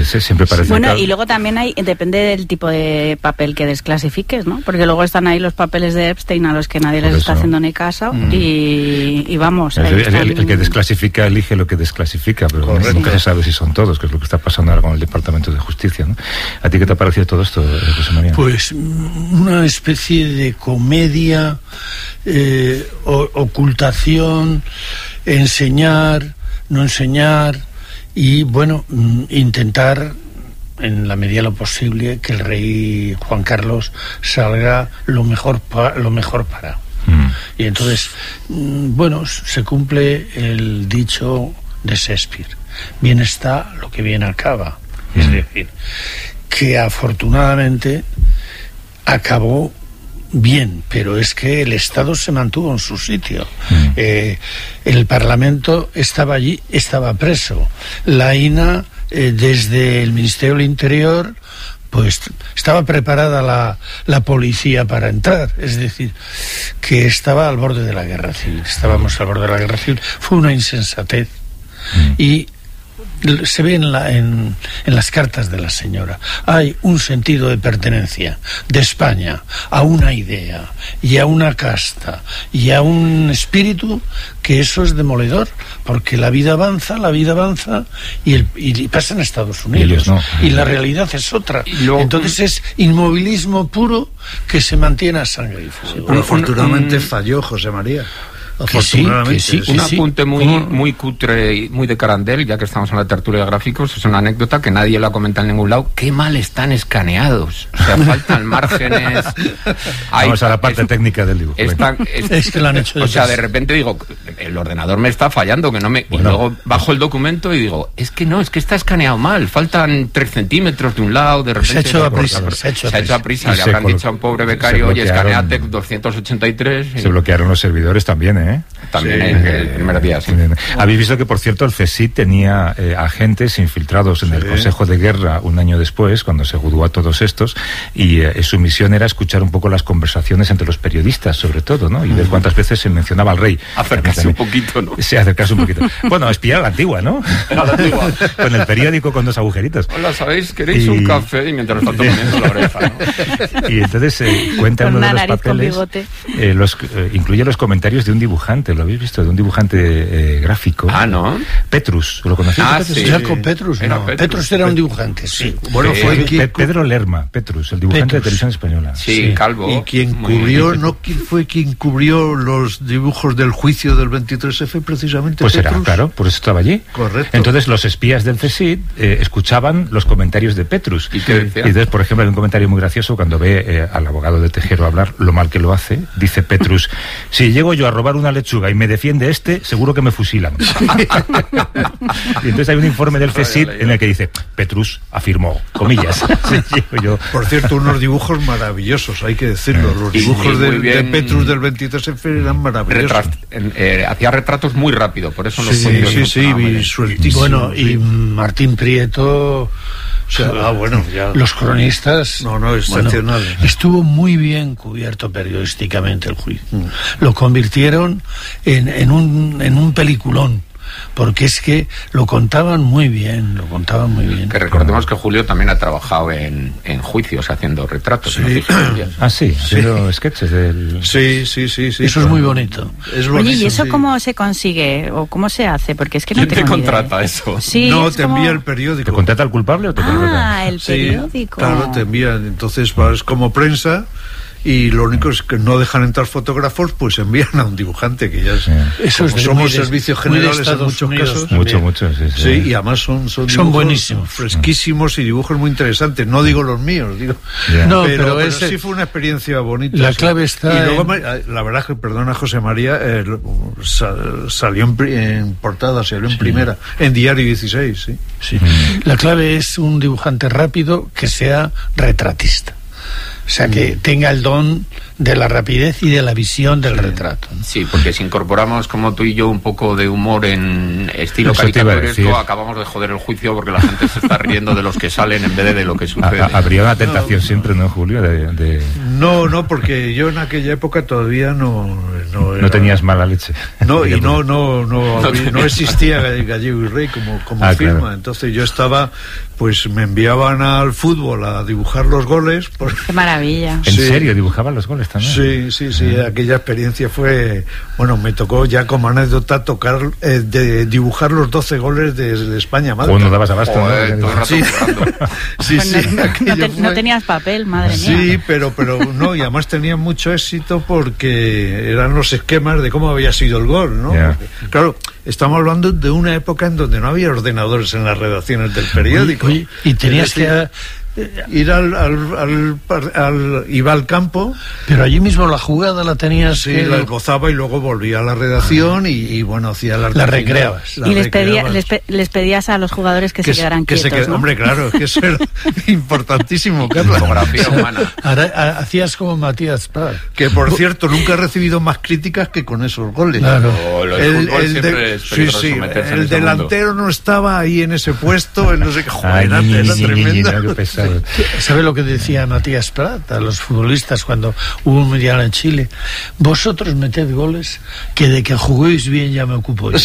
siempre parece... Bueno, y luego también depende del tipo de papel que desclasifiques, ¿no? Porque luego están ahí los papeles de Epstein a los que nadie les está haciendo ni caso y vamos... El que desclasifica elige lo que desclasifica, pero nunca se sabe si son todos, que es lo que está pasando ahora con el Departamento de Justicia, ¿no? ¿A ti qué te ha parecido todo esto, José María? Pues una especie de comedia, ocultación, enseñar, no enseñar y, bueno, intentar, en la medida de lo posible, que el rey Juan Carlos salga lo mejor para. Y entonces, bueno, se cumple el dicho de Shakespeare: bien está lo que bien acaba. Es decir, que afortunadamente acabó bien, pero es que el Estado se mantuvo en su sitio. El Parlamento estaba allí, estaba preso. La INA, desde el Ministerio del Interior, pues estaba preparada la policía para entrar. Es decir, que estaba al borde de la guerra civil. Estábamos al borde de la guerra civil. Fue una insensatez. Y se ve en las cartas de la señora. Hay un sentido de pertenencia de España a una idea y a una casta y a un espíritu, que eso es demoledor, porque la vida avanza y pasa en Estados Unidos, y la realidad es otra. Entonces es inmovilismo puro que se mantiene a sangre y fuego. Pero afortunadamente falló José María. Que sí. Un apunte muy cutre y muy de Carandel, ya que estamos en la tertulia de gráficos, es una anécdota que nadie la comenta en ningún lado. Qué mal están escaneados, o sea, faltan márgenes. Vamos a la parte técnica del dibujo. Es que lo han hecho. O sea, de repente digo, el ordenador me está fallando, y luego bajo el documento y digo, es que está escaneado mal, faltan 3 centímetros de un lado, de repente... Se ha hecho a prisa. Le habrán dicho a un pobre becario, oye, escaneate 283. Se bloquearon los servidores también, ¿eh? También en el primer día, sí. Habéis visto que, por cierto, el CSIC tenía agentes infiltrados en el Consejo de Guerra un año después, cuando se juzgó a todos estos, y su misión era escuchar un poco las conversaciones entre los periodistas, sobre todo, ¿no? Y ver cuántas veces se mencionaba al rey. Acercarse un poquito, ¿no? Sí, acercarse un poquito. Bueno, espiar a la antigua, ¿no? A la antigua. Con el periódico con 2 agujeritos. Hola, ¿sabéis? ¿Queréis un café? Y mientras tanto comiendo la oreja, ¿no? Y entonces cuenta uno de los papeles, incluye los comentarios de un dibujante. ¿Lo habéis visto? De un dibujante gráfico. ¿No? Petrus, ¿lo conocéis? Sí. Jacob Petrus, no. Petrus era un dibujante, sí. Bueno, fue Pedro Lerma, Petrus, el dibujante de Televisión Española. Sí, calvo. Y quien cubrió los dibujos del juicio del 23F, precisamente pues Petrus. Era, claro, por eso estaba allí. Correcto. Entonces los espías del CSIC escuchaban los comentarios de Petrus. ¿Y qué decía? Y entonces, por ejemplo, hay un comentario muy gracioso cuando ve al abogado de Tejero hablar, lo mal que lo hace. Dice Petrus: si llego yo a robar una lechuga y me defiende seguro que me fusilan. Y entonces hay un informe del CSIC en el que dice: Petrus afirmó, comillas. Por cierto, unos dibujos maravillosos, hay que decirlo. Los dibujos de Petrus del 23F eran maravillosos. Hacía retratos muy rápido, por eso los visualísimos. Bueno, y Martín Prieto... los cronistas... excepcional. Estuvo muy bien cubierto periodísticamente el juicio. Lo convirtieron en un peliculón, porque es que lo contaban muy bien. Que recordemos que Julio también ha trabajado en juicios haciendo retratos. Sí. Haciendo sketches del... Sí. Eso es muy bonito. Oye, ¿y eso cómo se consigue o cómo se hace? Porque es que no te contrata eso. Sí, no, te envía el periódico. ¿Te contrata el culpable o te contrata? El periódico. Claro, te envían. Entonces vas como prensa, y lo único es que no dejan entrar fotógrafos, pues envían a un dibujante, que ya es... Eso es somos servicios generales en muchos casos. Mucho, sí. Y además son buenísimos, fresquísimos y dibujos muy interesantes. No digo los míos, digo... Yeah. No, pero sí fue una experiencia bonita. La clave está... Y luego, la verdad es que, perdona José María, salió en portada, salió en primera, en Diario 16, sí. La clave es un dibujante rápido que sea retratista. O sea, que tenga el don de la rapidez y de la visión del retrato, ¿no? Sí, porque si incorporamos, como tú y yo, un poco de humor en estilo caricaturesco, acabamos de joder el juicio, porque la gente se está riendo de los que salen en vez de lo que sucede. Habría una tentación siempre, ¿no, Julio? No, porque yo en aquella época todavía no no tenías mala leche. No, y no existía Gallego y Rey como firma. Claro. Entonces yo estaba, pues me enviaban al fútbol a dibujar los goles. ¡Qué maravilla! ¿En serio? ¿Dibujaban los goles también? Sí. Aquella experiencia fue... Bueno, me tocó ya como anécdota de dibujar los 12 goles de España-Malta. Bueno, dabas abasto, ¿no? Sí. No tenías papel, madre mía. Sí, pero no, y además tenían mucho éxito porque eran los esquemas de cómo había sido el gol, ¿no? Yeah. Porque, claro, estamos hablando de una época en donde no había ordenadores en las redacciones del periódico. Y tenías que ir iba al campo, pero allí mismo la jugada la tenías. Sí, la gozaba y luego volvía a la redacción y bueno, hacía la recreabas. Y les pedías a los jugadores que se quedaran quietos, ¿no? Hombre, claro, es que eso era importantísimo, Carlos. Fotografía humana. Ahora, hacías como Matías Prat, que por cierto nunca he recibido más críticas que con esos goles. Claro. El delantero no estaba ahí en ese puesto, no sé qué, joder, era tremendo. ¿Sabe lo que decía Matías Prat a los futbolistas cuando hubo un mundial en Chile? Vosotros meted goles, que de que juguéis bien ya me ocupo yo.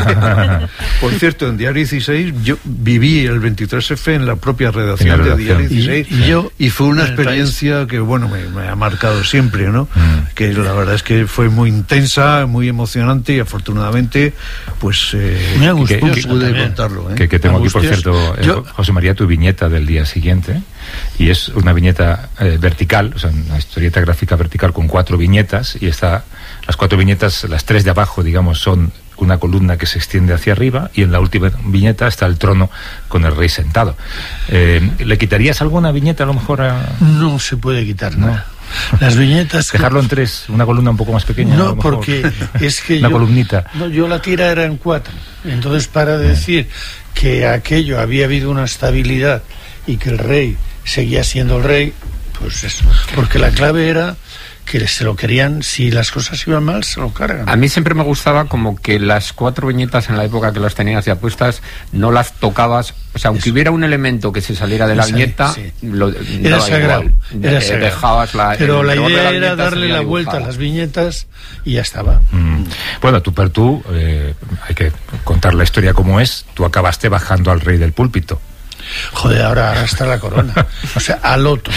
Por cierto, en Diario 16 yo viví el 23F en la propia redacción de Diario 16 y fue una experiencia que bueno me ha marcado siempre, ¿no? Que la verdad es que fue muy intensa, muy emocionante y afortunadamente pues me gustó, pude contarlo, ¿eh? Que tengo aquí, por cierto, José María, tu viñeta del día siguiente, y es una viñeta vertical, o sea, una historieta gráfica vertical con 4 viñetas, y las 4 viñetas, las 3 de abajo, digamos, son una columna que se extiende hacia arriba, y en la última viñeta está el trono con el rey sentado. ¿Le quitarías alguna viñeta a lo mejor a...? No se puede quitar nada. Las viñetas... Dejarlo en 3, una columna un poco más pequeña. No, porque es que una columnita. No, yo la tira era en 4. Entonces, para decir que aquello había habido una estabilidad y que el rey seguía siendo el rey, pues eso. Porque la clave era que se lo querían, si las cosas iban mal, se lo cargan. A mí siempre me gustaba como que las 4 viñetas en la época que las tenías ya puestas, no las tocabas, o sea, aunque hubiera un elemento que se saliera de la viñeta, era sagrado, era sagrado. Dejabas pero la idea era darle la vuelta a las viñetas y ya estaba. Bueno, tú hay que contar la historia como es. Tú acabaste bajando al rey del púlpito. Joder, ahora está la corona. O sea, al otro.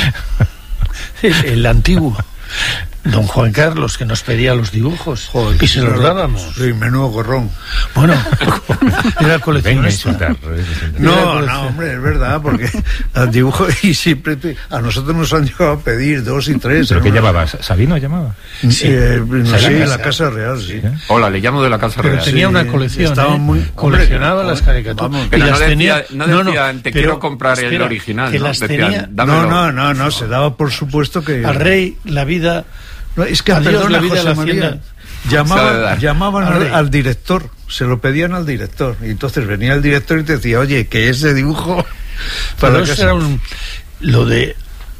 El antiguo. Don Juan Carlos, que nos pedía los dibujos. Joder, y se los dábamos. Sí, menudo gorrón. Bueno, era coleccionista. No, hombre, es verdad, porque al dibujo y siempre a nosotros nos han llegado a pedir 2 y 3. ¿Pero qué llamabas? ¿Sabino llamaba? Sí, la Casa Real, sí. Hola, le llamo de la Casa Real. Pero tenía una colección, coleccionaba las caricaturas. Pero no decían, te quiero comprar el original. Que las tenía. No, se daba por supuesto que... Al rey, la vida... No, es que perdona, José María, llamaban al director, se lo pedían al director, y entonces venía el director y te decía, oye, que ese dibujo... Pero eso era lo de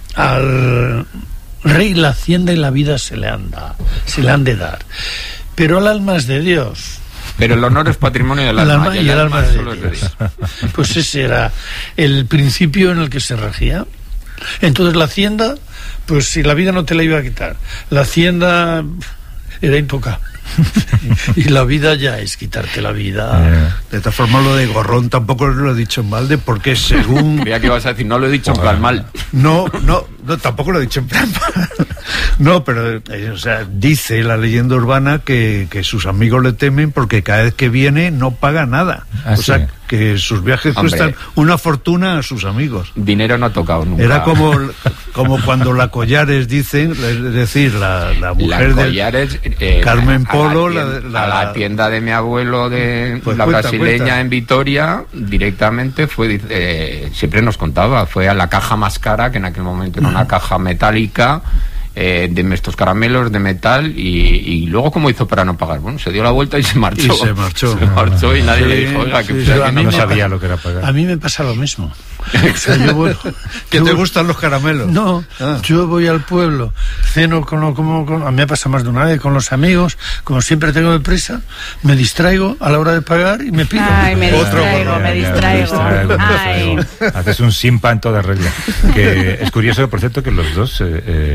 al rey la hacienda y la vida se le han de dar, pero el alma es de Dios. Pero el honor es patrimonio del alma, y el alma es de Dios. Pues ese era el principio en el que se regía. Entonces la hacienda, pues si la vida no te la iba a quitar, la hacienda era intocable. Y la vida ya es quitarte la vida. De esta forma, lo de gorrón tampoco lo he dicho en balde, porque según... Creía que ibas a decir, no lo he dicho en plan mal. No, tampoco lo he dicho en plan mal. No, pero, o sea, dice la leyenda urbana que sus amigos le temen porque cada vez que viene no paga nada. O sea, que sus viajes cuestan una fortuna a sus amigos. Dinero no ha tocado nunca. Era como cuando la Collares dicen, es decir, la mujer la Collares, Carmen Polo, a la tienda de mi abuelo de pues la brasileña en Vitoria, directamente siempre nos contaba, fue a la caja más cara, que en aquel momento era una caja metálica, de estos caramelos de metal, y luego ¿cómo hizo para no pagar? Bueno, se dio la vuelta y se marchó. Se marchó y nadie le dijo, oiga, que no sabía lo que era pagar. A mí me pasa lo mismo. O sea, ¿Que te gustan los caramelos? No, yo voy al pueblo, ceno a mí me pasa más de una vez con los amigos, como siempre tengo deprisa, me distraigo a la hora de pagar y me pido. Ay, me distraigo. Haces un simpa en toda regla. Que es curioso, por cierto, que los dos, Julio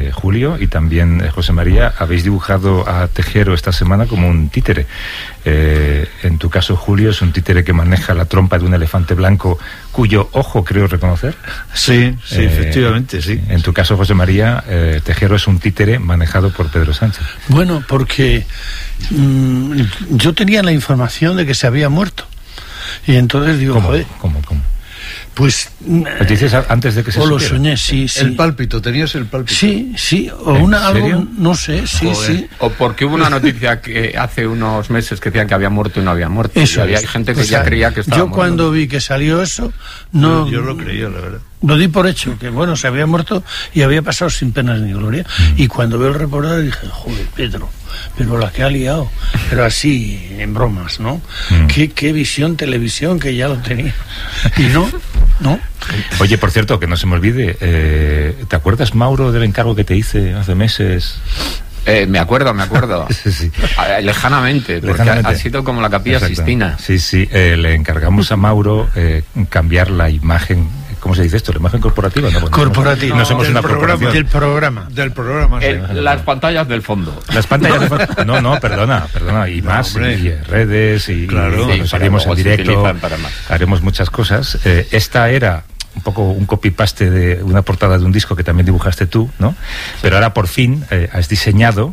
Julio y también José María habéis dibujado a Tejero esta semana como un títere. En tu caso, Julio, es un títere que maneja la trompa de un elefante blanco cuyo ojo creo reconocer. Sí, efectivamente, sí. En tu caso, José María, Tejero es un títere manejado por Pedro Sánchez. Bueno, porque yo tenía la información de que se había muerto. Y entonces digo, ¿Cómo? joder. ¿Cómo? Pues ¿Lo dices antes de que se lo supiera? soñé, sí. El pálpito, tenías el pálpito. Sí, o algo, no sé, sí. O porque hubo una noticia que hace unos meses que decían que había muerto y no había muerto. Eso y había gente que ya creía que estaba muerto. Yo cuando vi que salió eso, no... Yo lo creía, la verdad. Lo di por hecho, que bueno, se había muerto y había pasado sin penas ni gloria. Y cuando veo el reportaje dije, joder, Pedro, pero la que ha liado. Pero así, en bromas, ¿no? Qué visión, televisión, que ya lo tenía. Y no. Oye, por cierto, que no se me olvide, ¿te acuerdas, Mauro, del encargo que te hice hace meses? Me acuerdo. Sí. Lejanamente, porque ha sido como la Capilla Sistina. Sí, le encargamos a Mauro cambiar la imagen. ¿Cómo se dice esto? ¿La imagen corporativa? No, corporativa. No somos una corporación. Del programa. Las pantallas del fondo. Las pantallas del fondo. No, perdona. Y más, y redes, y haremos en directo, haremos muchas cosas. Esta era un poco un copy-paste de una portada de un disco que también dibujaste tú, ¿no? Pero ahora por fin has diseñado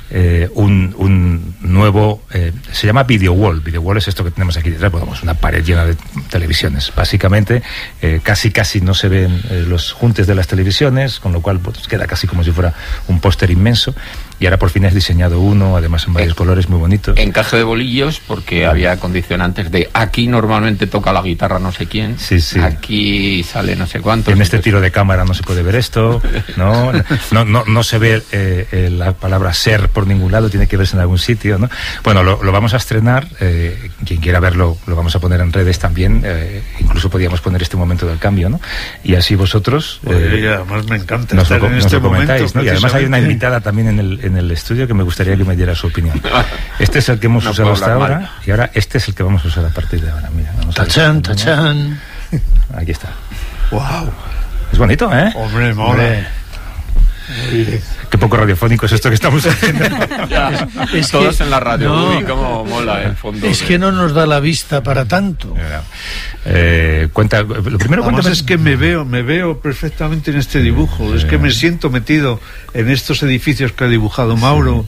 un nuevo, se llama Video Wall. Video Wall es esto que tenemos aquí detrás, pues, una pared llena de televisiones. Básicamente, casi no se ven los juntes de las televisiones, con lo cual pues, queda casi como si fuera un póster inmenso. Y ahora por fin has diseñado uno, además en varios colores muy bonitos. Encaje de bolillos, porque había condicionantes de aquí normalmente toca la guitarra no sé quién, aquí sale no sé cuánto. En este tiro de cámara no se puede ver esto, no se ve la palabra ser por ningún lado, tiene que verse en algún sitio, ¿no? Bueno, lo vamos a estrenar, quien quiera verlo lo vamos a poner en redes también, incluso podríamos poner este momento del cambio, ¿no? Y así vosotros... además me encanta nos lo comentáis, ¿no? Y además hay una invitada también en el estudio que me gustaría que me diera su opinión. Este es el que hemos usado hasta ahora y ahora este es el que vamos a usar a partir de ahora. Mira, tachán. Aquí está. Wow. Es bonito, ¿eh? Hombre, mola. Qué poco radiofónico es esto que estamos haciendo. Es todos en la radio. Uy, cómo mola el fondo. Es que no nos da la vista para tanto. Cuenta, lo primero cuéntame. Es que me veo perfectamente en este dibujo. Es que me siento metido en estos edificios que ha dibujado Mauro.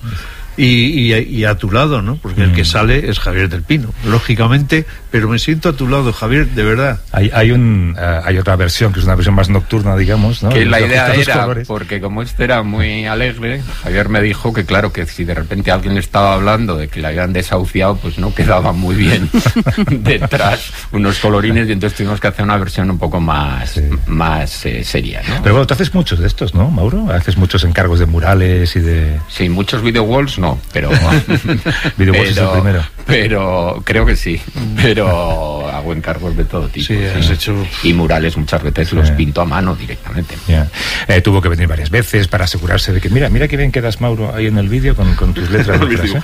Y a tu lado, ¿no? Porque el que sale es Javier del Pino, lógicamente, pero me siento a tu lado, Javier, de verdad. Hay otra versión, que es una versión más nocturna, digamos, ¿no? Que la idea era, porque como este era muy alegre, Javier me dijo que claro, que si de repente alguien le estaba hablando de que le habían desahuciado, pues no quedaba muy bien detrás unos colorines, y entonces tuvimos que hacer una versión un poco más seria, ¿no? Pero bueno, tú haces muchos de estos, ¿no, Mauro? Haces muchos encargos de murales y de... Sí, muchos video walls, no, pero Video Walls es el primero. Pero creo que sí, pero hago encargos de todo tipo. Sí, has hecho... Y murales muchas veces los pinto a mano directamente. Tuvo que venir varias veces para asegurarse de que mira qué bien quedas, Mauro, ahí en el vídeo con tus letras.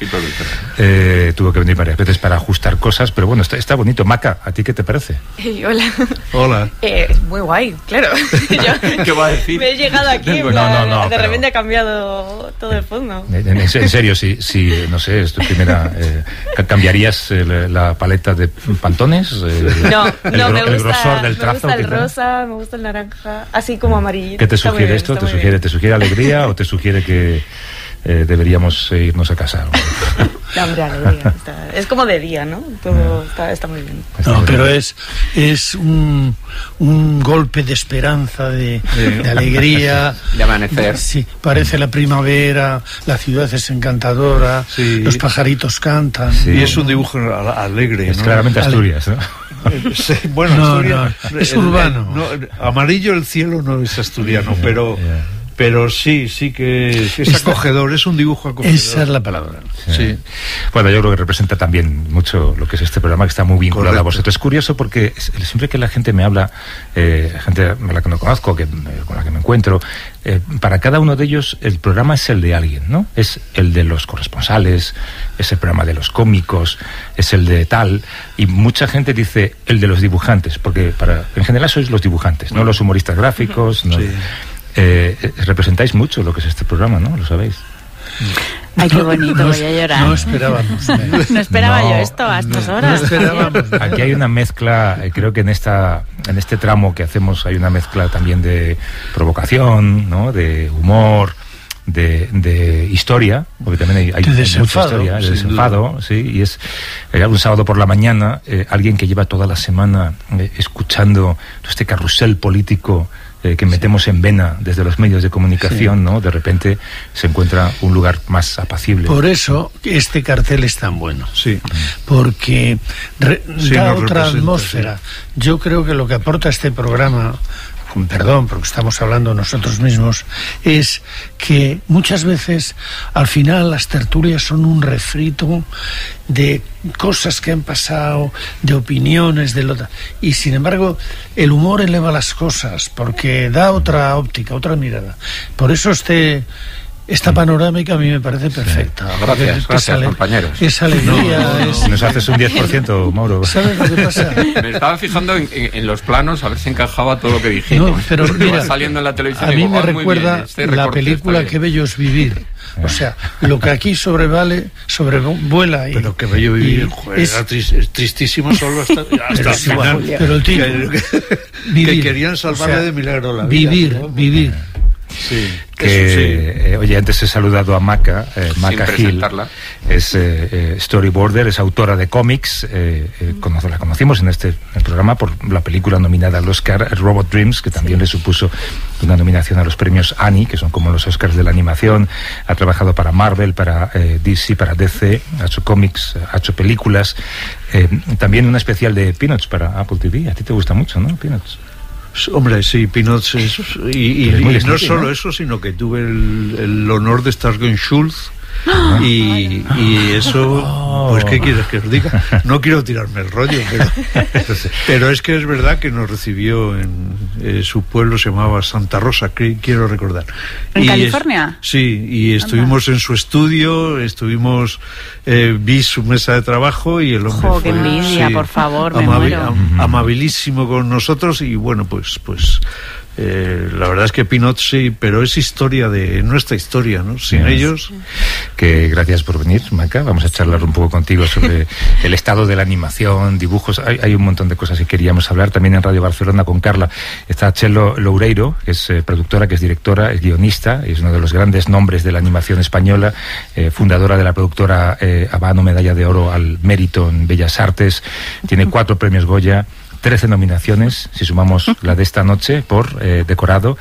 Tuvo que venir varias veces para ajustar cosas, pero bueno, está bonito. Maca, ¿a ti qué te parece? Hola. Muy guay, claro. ¿Qué va a decir? Me he llegado aquí, de repente ha cambiado todo el fondo. En serio, si no sé, es tu primera... ¿cambiarías la paleta de pantones? No, me gusta, grosor del trazo. Me gusta el rosa, me gusta el naranja, así como amarillo. ¿Qué te sugiere esto? ¿Te sugiere alegría o te sugiere que deberíamos irnos a casa? No, hombre, alegría. Es como de día, ¿no? Todo está muy bien. No, pero es un golpe de esperanza, de alegría. De amanecer. Sí, parece la primavera, la ciudad es encantadora, los pajaritos cantan. Sí. Y es un dibujo alegre, es claramente Asturias, ¿no? Sí, bueno, Asturias, es urbano. Amarillo el cielo no es asturiano, pero sí que es acogedor, es un dibujo acogedor. Esa es la palabra. Sí. Bueno, yo creo que representa también mucho lo que es este programa, que está muy vinculado a vosotros. Es curioso porque siempre que la gente me habla, gente a la que no conozco, con la que me encuentro, para cada uno de ellos el programa es el de alguien, ¿no? Es el de los corresponsales, es el programa de los cómicos, es el de tal, y mucha gente dice el de los dibujantes, porque en general sois los dibujantes, no los humoristas gráficos, no. Sí. Representáis mucho lo que es este programa, ¿no? Lo sabéis. Ay, qué bonito, voy a llorar. No esperábamos. No esperaba yo esto a estas horas. No esperábamos. Aquí hay una mezcla, creo que en este tramo que hacemos hay una mezcla también de provocación, ¿no? De humor, de historia, porque también hay mucha historia, de desenfado, sí, y es un sábado por la mañana, alguien que lleva toda la semana escuchando este carrusel político que metemos en vena desde los medios de comunicación, ¿no? De repente se encuentra un lugar más apacible. Por eso este cartel es tan bueno. Sí. Porque da otra atmósfera. Sí. Yo creo que lo que aporta este programa, con perdón, porque estamos hablando nosotros mismos, es que muchas veces al final las tertulias son un refrito de cosas que han pasado, de opiniones, y sin embargo el humor eleva las cosas porque da otra óptica, otra mirada. Por eso esta panorámica a mí me parece perfecta. Gracias, compañeros. Esa alegría. No, nos haces un 10%, Mauro. ¿Sabes lo que pasa? Me estaba fijando en los planos a ver si encajaba todo lo que dijimos. No, pero mira, saliendo en la televisión, a mí me recuerda la película Qué bello es vivir. O sea, lo que aquí sobrevuela. Pero Qué bello vivir, joder, es tristísimo solo hasta el final. Pero el tío, que querían salvarle de milagro la vida. Vivir. Sí, oye, antes he saludado a Maca Gil, es storyboarder, es autora de cómics, la conocimos en el programa por la película nominada al Oscar, Robot Dreams, que también le supuso una nominación a los premios Annie, que son como los Oscars de la animación. Ha trabajado para Marvel, para DC, para DC, ha hecho cómics, ha hecho películas, también una especial de Peanuts para Apple TV. A ti te gusta mucho, ¿no, Peanuts? Hombre, sí, Peanuts y no solo eso, sino que tuve el honor de estar con Schultz y eso, pues ¿qué quieres que os diga? No quiero tirarme el rollo, pero es que es verdad que nos recibió en su pueblo, se llamaba Santa Rosa, quiero recordar. ¿En California? Sí, y estuvimos en su estudio, vi su mesa de trabajo y el hombre qué envidia, por favor, me muero. Amabilísimo con nosotros y bueno, pues la verdad es que Peanuts sí, pero es nuestra historia, ¿no? Sin ellos. Que gracias por venir, Maca. Vamos a charlar un poco contigo sobre el estado de la animación, dibujos. Hay un montón de cosas que queríamos hablar. También en Radio Barcelona con Carla está Txelo Loureiro, que es productora, que es directora, es guionista, es uno de los grandes nombres de la animación española, fundadora de la productora Habano, medalla de oro al mérito en Bellas Artes. Tiene 4 premios Goya, 13 nominaciones, si sumamos la de esta noche, por decorado.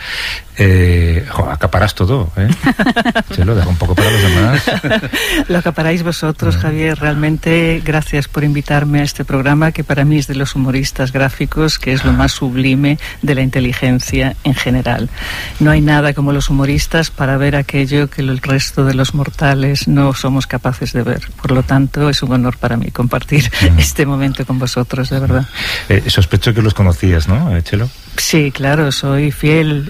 Acaparás todo, ¿eh? Se lo dejo un poco para los demás. Lo acaparáis vosotros, Javier. Realmente, gracias por invitarme a este programa, que para mí es de los humoristas gráficos, que es lo más sublime de la inteligencia en general. No hay nada como los humoristas para ver aquello que el resto de los mortales no somos capaces de ver. Por lo tanto, es un honor para mí compartir este momento con vosotros, de verdad. Sospecho que los conocías, ¿no, Txelo? Sí, claro, soy fiel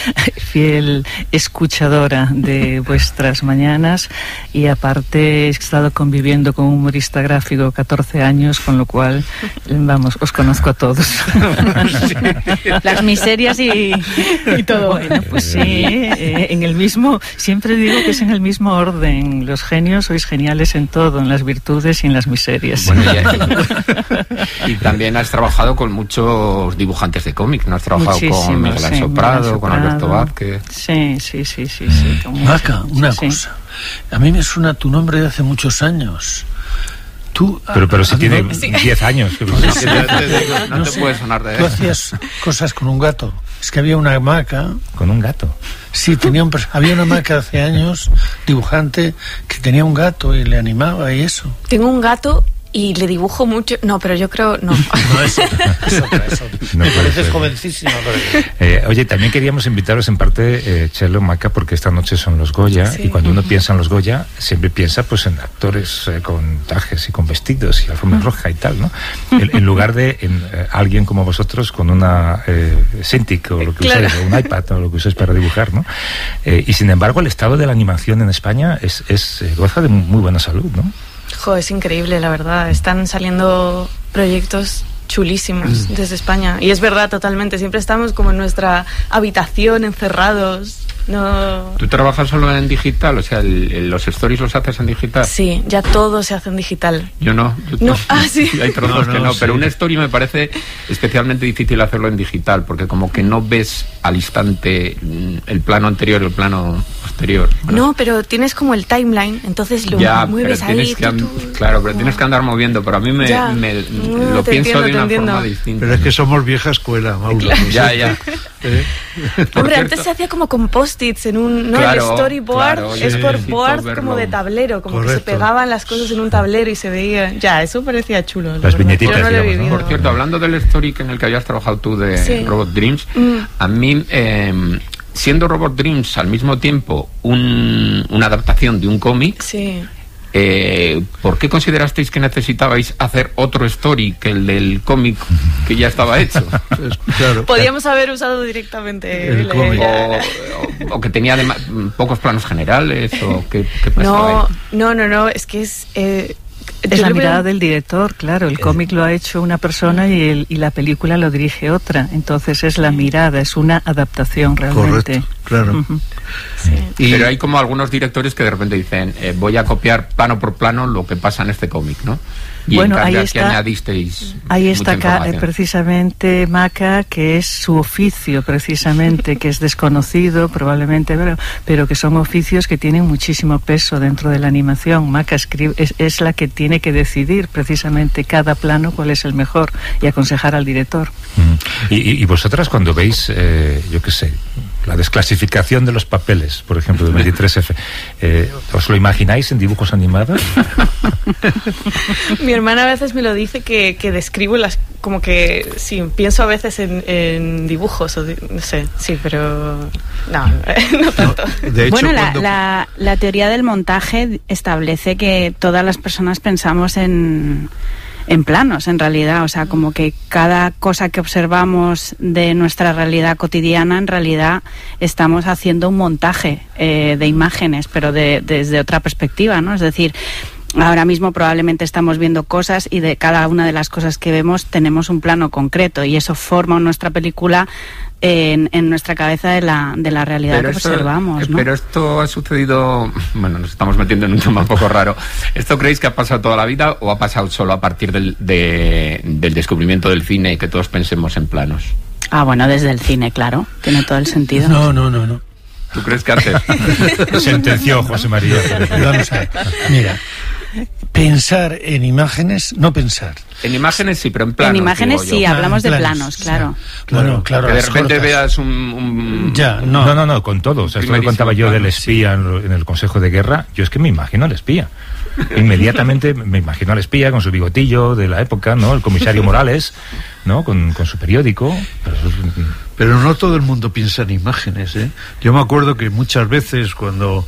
escuchadora de vuestras mañanas y aparte he estado conviviendo con un humorista gráfico 14 años, con lo cual, vamos, os conozco a todos. Sí. Las miserias y todo. Bueno, pues sí, en el mismo, siempre digo que es en el mismo orden. Los genios sois geniales en todo, en las virtudes y en las miserias. Bueno, y también has trabajado con muchos dibujantes de cómic, ¿no? Has trabajado con Miguel Ángel Prado, con Alberto Vázquez. Sí. Maca, una cosa. A mí me suena tu nombre de hace muchos años. Tú, pero si tiene 10 años. No te puede sonar de eso. Tú hacías cosas con un gato. Es que había una Maca. ¿Con un gato? Sí, había una Maca hace años, dibujante, que tenía un gato y le animaba y eso. Tengo un gato y le dibujo mucho. No, pero yo creo. No, es otra. No, me pareces jovencísima. Oye, también queríamos invitaros en parte, Txelo, Maca, porque esta noche son los Goya, y cuando uno piensa en los Goya, siempre piensa pues en actores con trajes y con vestidos y alfombra roja y tal, ¿no? En lugar de alguien como vosotros con una Cintiq o lo que usáis, o un iPad o lo que usáis para dibujar, ¿no? Y sin embargo, el estado de la animación en España goza de muy buena salud, ¿no? Es increíble, la verdad. Están saliendo proyectos chulísimos desde España. Y es verdad, totalmente. Siempre estamos como en nuestra habitación, encerrados. No. ¿Tú trabajas solo en digital? O sea, ¿los stories los haces en digital? Sí, ya todo se hace en digital. Yo no. Sí. Hay trozos que no, pero un story me parece especialmente difícil hacerlo en digital, porque como que no ves al instante el plano anterior y el plano posterior. Bueno. No, pero tienes como el timeline, entonces lo mueves ahí. Claro, pero tienes que andar moviendo, pero a mí lo pienso de una forma distinta. Pero es que somos vieja escuela, Mauro. Claro. Ya. Hombre, antes se hacía como con post-its en un... No, el storyboard es por board como de tablero, como que se pegaban las cosas en un tablero y se veía... Ya, eso parecía chulo. Las viñetitas, yo no lo he vivido. Por cierto, hablando del story en el que habías trabajado tú de Robot Dreams, a mí... siendo Robot Dreams al mismo tiempo una adaptación de un cómic... Sí. ¿Por qué considerasteis que necesitabais hacer otro story que el del cómic que ya estaba hecho? Claro. Podíamos haber usado directamente el cómic. O que tenía pocos planos generales, o qué pasaba ahí. No, es que es la mirada del director, claro. El cómic lo ha hecho una persona y la película lo dirige otra. Entonces es la mirada, es una adaptación realmente. Correcto, claro. Sí. Pero hay como algunos directores que de repente dicen, voy a copiar plano por plano lo que pasa en este cómic, ¿no? Y bueno, en cambio, ahí está, aquí añadisteis ahí está precisamente Maca, que es su oficio precisamente, que es desconocido probablemente, pero que son oficios que tienen muchísimo peso dentro de la animación. Maca es la que tiene que decidir precisamente cada plano cuál es el mejor y aconsejar al director. Y vosotras cuando veis, yo qué sé, la desclasificación de los papeles, por ejemplo, del 23F, ¿os lo imagináis en dibujos animados? Mi hermana a veces me lo dice que describo como que sí, pienso a veces en dibujos, no sé, sí, pero no tanto. De hecho, bueno, la teoría del montaje establece que todas las personas pensamos en planos, en realidad, o sea, como que cada cosa que observamos de nuestra realidad cotidiana, en realidad estamos haciendo un montaje de imágenes, pero desde otra perspectiva, ¿no? Es decir, ahora mismo probablemente estamos viendo cosas y de cada una de las cosas que vemos tenemos un plano concreto y eso forma nuestra película en nuestra cabeza de la realidad que observamos, ¿no? Pero esto ha sucedido, bueno, nos estamos metiendo en un tema un poco raro. ¿Esto creéis que ha pasado toda la vida o ha pasado solo a partir del descubrimiento del cine y que todos pensemos en planos? Bueno, desde el cine, claro, tiene todo el sentido. No. ¿Tú crees que antes? Sentenció José María. Vamos a ver, mira, pensar en imágenes, no pensar. En imágenes sí, pero en planos. En imágenes sí, hablamos de planos, claro. Bueno, claro. Que de repente veas un... Ya, no, con todo. O sea, esto que contaba yo del espía en el Consejo de Guerra, yo es que me imagino al espía. Inmediatamente me imagino al espía con su bigotillo de la época, ¿no? El comisario Morales, ¿no? Con su periódico. Pero no todo el mundo piensa en imágenes, ¿eh? Yo me acuerdo que muchas veces cuando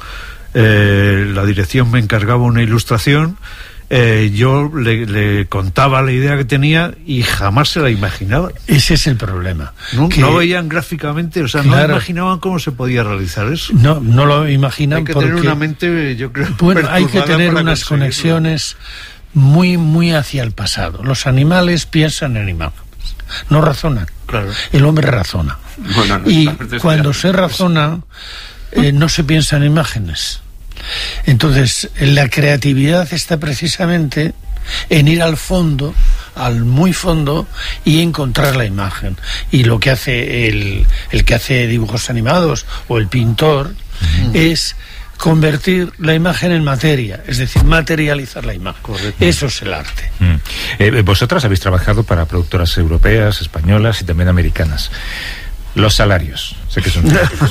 la dirección me encargaba una ilustración, yo le contaba la idea que tenía y jamás se la imaginaba. Ese es el problema. No veían gráficamente, o sea, no imaginaban cómo se podía realizar eso. No lo imaginan. Hay que tener una mente, yo creo, bueno, hay que tener unas conexiones muy, muy hacia el pasado. Los animales piensan en imágenes, no razonan. Claro. El hombre razona. Bueno, y cuando se razona, no se piensa en imágenes. Entonces, la creatividad está precisamente en ir al fondo, al muy fondo, y encontrar la imagen. Y lo que hace el que hace dibujos animados o el pintor es convertir la imagen en materia, es decir, materializar la imagen. Correcto. Eso es el arte. Vosotras habéis trabajado para productoras europeas, españolas y también americanas. Los salarios, sé que son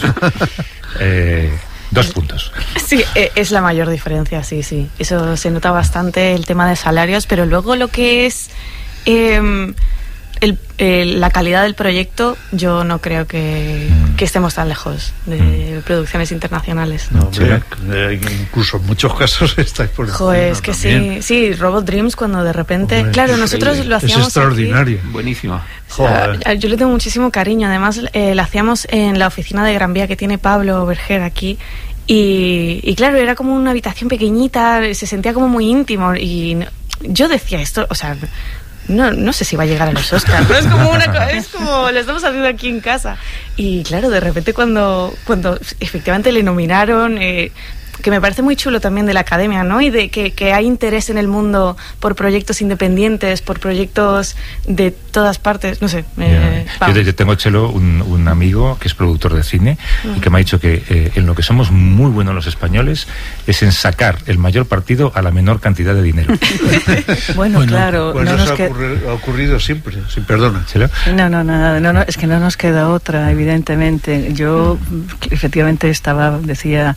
2 puntos. Sí, es la mayor diferencia, sí. Eso se nota bastante, el tema de salarios, pero luego lo que es la calidad del proyecto, yo no creo que estemos tan lejos de producciones internacionales. No, sí. Incluso en muchos casos estáis por encima. Joder, es que también. Sí, Robot Dreams, cuando de repente... Hombre, claro, nosotros lo hacíamos... Es extraordinario. Aquí. Buenísimo. Yo le tengo muchísimo cariño. Además, la hacíamos en la oficina de Gran Vía que tiene Pablo Berger aquí. Y claro, era como una habitación pequeñita, se sentía como muy íntimo. Y yo decía esto, o sea... no sé si va a llegar a los Oscars, ¿no? Es como lo estamos haciendo aquí en casa. Y claro, de repente cuando efectivamente le nominaron, que me parece muy chulo también de la academia, ¿no? Y de que hay interés en el mundo por proyectos independientes, por proyectos de todas partes, no sé. Yo tengo, Chelo, un amigo que es productor de cine y que me ha dicho que en lo que somos muy buenos los españoles es en sacar el mayor partido a la menor cantidad de dinero. Bueno, claro. Pues no eso ha ocurrido siempre, sin perdona. ¿Chelo? No, es que no nos queda otra, evidentemente. Yo efectivamente decía...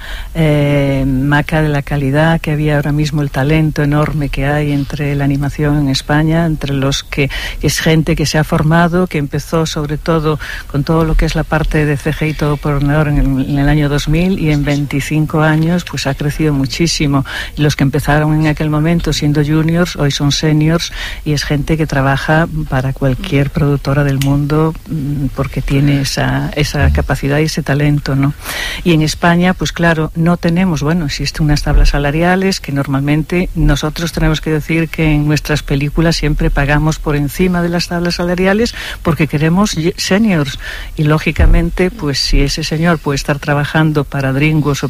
Maca, de la calidad que había ahora mismo, el talento enorme que hay entre la animación en España, entre los que es gente que se ha formado, que empezó sobre todo con todo lo que es la parte de CGI todo por ordenador en el año 2000 y en 25 años pues ha crecido muchísimo. Y los que empezaron en aquel momento siendo juniors, hoy son seniors y es gente que trabaja para cualquier productora del mundo porque tiene esa capacidad y ese talento, ¿no? Y en España, pues claro, no tenemos, existen unas tablas salariales que normalmente nosotros tenemos que decir que en nuestras películas siempre pagamos por encima de las tablas salariales porque queremos seniors y lógicamente pues si ese señor puede estar trabajando para DreamWorks o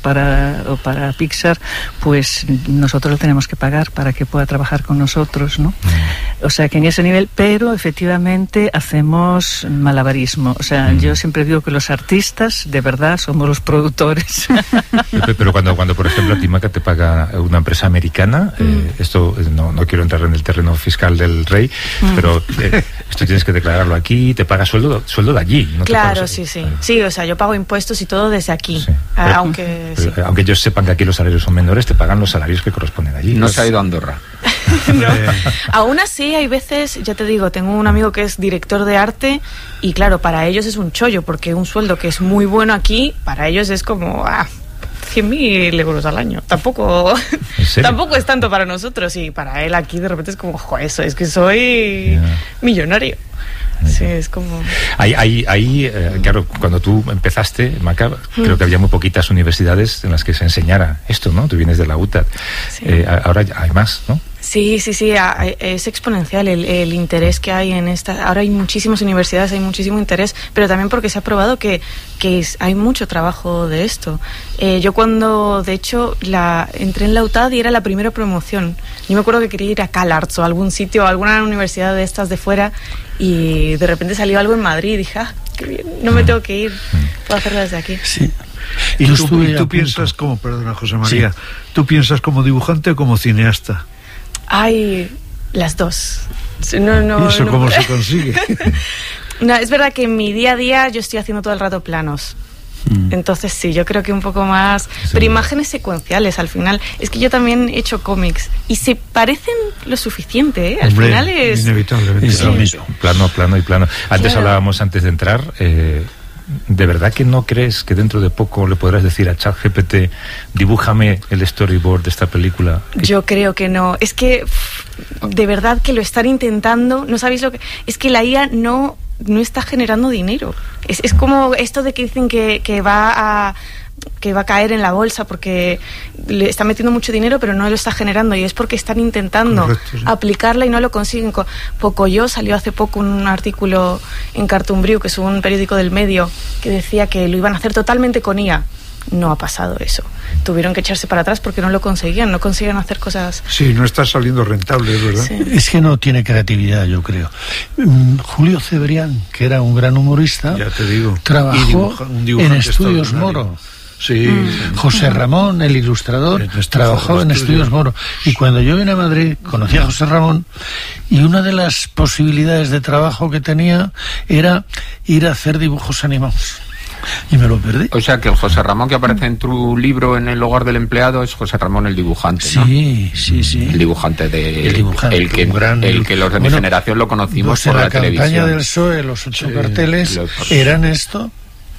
para Pixar, pues nosotros lo tenemos que pagar para que pueda trabajar con nosotros, ¿no? O sea que en ese nivel, pero efectivamente hacemos malabarismo, o sea, yo siempre digo que los artistas de verdad somos los productores. Pero cuando por ejemplo a ti, Maca, te paga una empresa americana, esto no quiero entrar en el terreno fiscal del rey, pero esto tienes que declararlo aquí, te paga sueldo de allí, ¿no? Claro, sí, o sea, yo pago impuestos y todo desde aquí, sí. Aunque ellos sepan que aquí los salarios son menores, te pagan los salarios que corresponden allí. No se ha ido a Andorra. No. Aún así hay veces, ya te digo, tengo un amigo que es director de arte y claro, para ellos es un chollo porque un sueldo que es muy bueno aquí, para ellos es como 100.000 euros al año. Tampoco es tanto para nosotros y para él aquí de repente es como, eso es que soy millonario. Sí, es como... Claro, cuando tú empezaste, Maca, creo que había muy poquitas universidades en las que se enseñara esto, ¿no? Tú vienes de la UTAD. Sí. Ahora hay más, ¿no? Sí, es exponencial el interés que hay en esta. Ahora hay muchísimas universidades, hay muchísimo interés, pero también porque se ha probado que hay mucho trabajo de esto. Yo cuando, de hecho, entré en la UTAD y era la primera promoción. Yo me acuerdo que quería ir a CalArts o a algún sitio, a alguna universidad de estas de fuera, y de repente salió algo en Madrid y dije, qué bien, no me tengo que ir, puedo hacerlo desde aquí. Sí. ¿Y tú piensas como, perdona José María, tú piensas como dibujante o como cineasta? Ay, las dos. ¿Y eso cómo se consigue? No, es verdad que en mi día a día yo estoy haciendo todo el rato planos. Entonces sí, yo creo que un poco más, pero imágenes secuenciales al final. Es que yo también he hecho cómics y se parecen lo suficiente, ¿eh? Al final es inevitablemente es lo mismo, plano. Antes hablábamos, antes de entrar, ¿de verdad que no crees que dentro de poco le podrás decir a ChatGPT, dibújame el storyboard de esta película? Yo creo que no. Es que de verdad que lo están intentando. No sabéis lo que... Es que la IA no está generando dinero. Es como esto de que dicen que va a caer en la bolsa porque le está metiendo mucho dinero pero no lo está generando, y es porque están intentando aplicarla y no lo consiguen. Pocoyo salió hace poco un artículo en Cartoon Brew, que es un periódico del medio, que decía que lo iban a hacer totalmente con IA. No ha pasado eso. Tuvieron que echarse para atrás porque no consiguen hacer cosas. Sí, no está saliendo rentable, es verdad. Sí. Es que no tiene creatividad, yo creo. Julio Cebrián, que era un gran humorista, ya te digo, trabajó en Estudios Moro. Sí. José Ramón, el ilustrador, trabajó en Estudios Moro. Y cuando yo vine a Madrid, conocí a José Ramón, y una de las posibilidades de trabajo que tenía era ir a hacer dibujos animados. Y me lo perdí. O sea que el José Ramón que aparece en tu libro En el hogar del empleado es José Ramón el dibujante, ¿no? Sí. El dibujante el que los de mi generación lo conocimos por la televisión. La campaña del PSOE, los 8 carteles eran esto.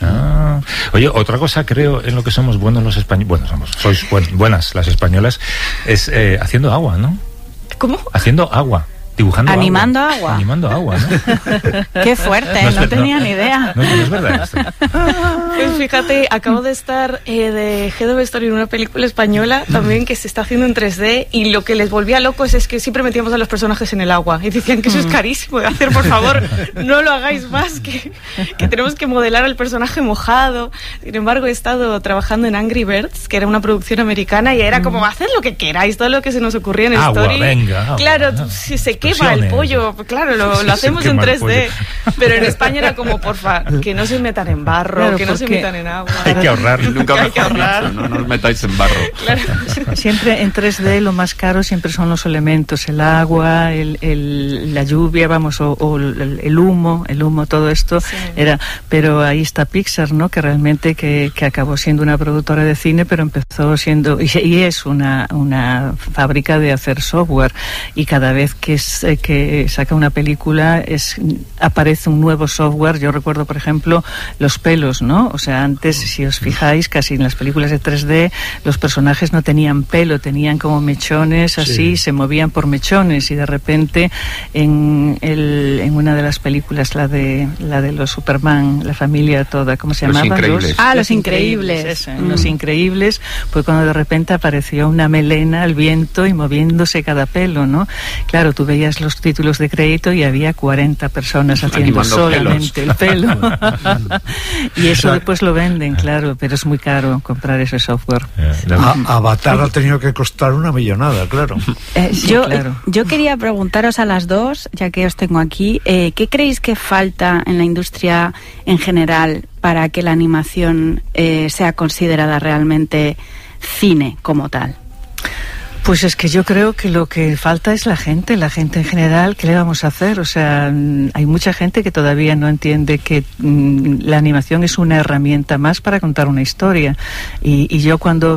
Oye, otra cosa creo en lo que somos buenos los españoles, sois buenas las españolas, es haciendo agua, ¿no? ¿Cómo? Haciendo agua. Dibujando Animando agua. agua. Animando agua, ¿no? Qué fuerte, no tenía ni idea. No es verdad esto. Pues fíjate, acabo de estar de Head of Story en una película española también que se está haciendo en 3D, y lo que les volvía locos es que siempre metíamos a los personajes en el agua y decían que eso es carísimo de hacer, por favor, no lo hagáis más, que tenemos que modelar al personaje mojado. Sin embargo, he estado trabajando en Angry Birds, que era una producción americana, y era como, haced lo que queráis, todo lo que se nos ocurría en agua, Story. Venga, agua, claro, si se quema el pollo, claro, lo hacemos en 3D, pero en España era como, porfa, que no se metan en barro, claro, que no se metan en agua. Hay que ahorrar. Nunca hay que ahorrar. No os metáis en barro. Claro. Siempre en 3D lo más caro siempre son los elementos, el agua, la lluvia, vamos, o el humo, todo esto era. Pero ahí está Pixar, ¿no? Que realmente que acabó siendo una productora de cine, pero empezó siendo y es una fábrica de hacer software, y cada vez que saca una película aparece un nuevo software. Yo recuerdo, por ejemplo, los pelos, ¿no? O sea, antes, si os fijáis, casi en las películas de 3D los personajes no tenían pelo, tenían como mechones así, se movían por mechones, y de repente en una de las películas, la de los Superman, la familia toda, ¿cómo se llamaba? Los Increíbles. Los Increíbles, pues cuando de repente apareció una melena al viento y moviéndose cada pelo, ¿no? Claro, tú veías los títulos de crédito y había 40 personas haciendo solamente el pelo. Y eso después lo venden, claro, pero es muy caro comprar ese software. Avatar ha tenido que costar una millonada, claro. Yo quería preguntaros a las dos, ya que os tengo aquí, ¿qué creéis que falta en la industria en general para que la animación sea considerada realmente cine como tal? Pues es que yo creo que lo que falta es la gente en general. ¿Qué le vamos a hacer? O sea, hay mucha gente que todavía no entiende que la animación es una herramienta más para contar una historia. Y yo cuando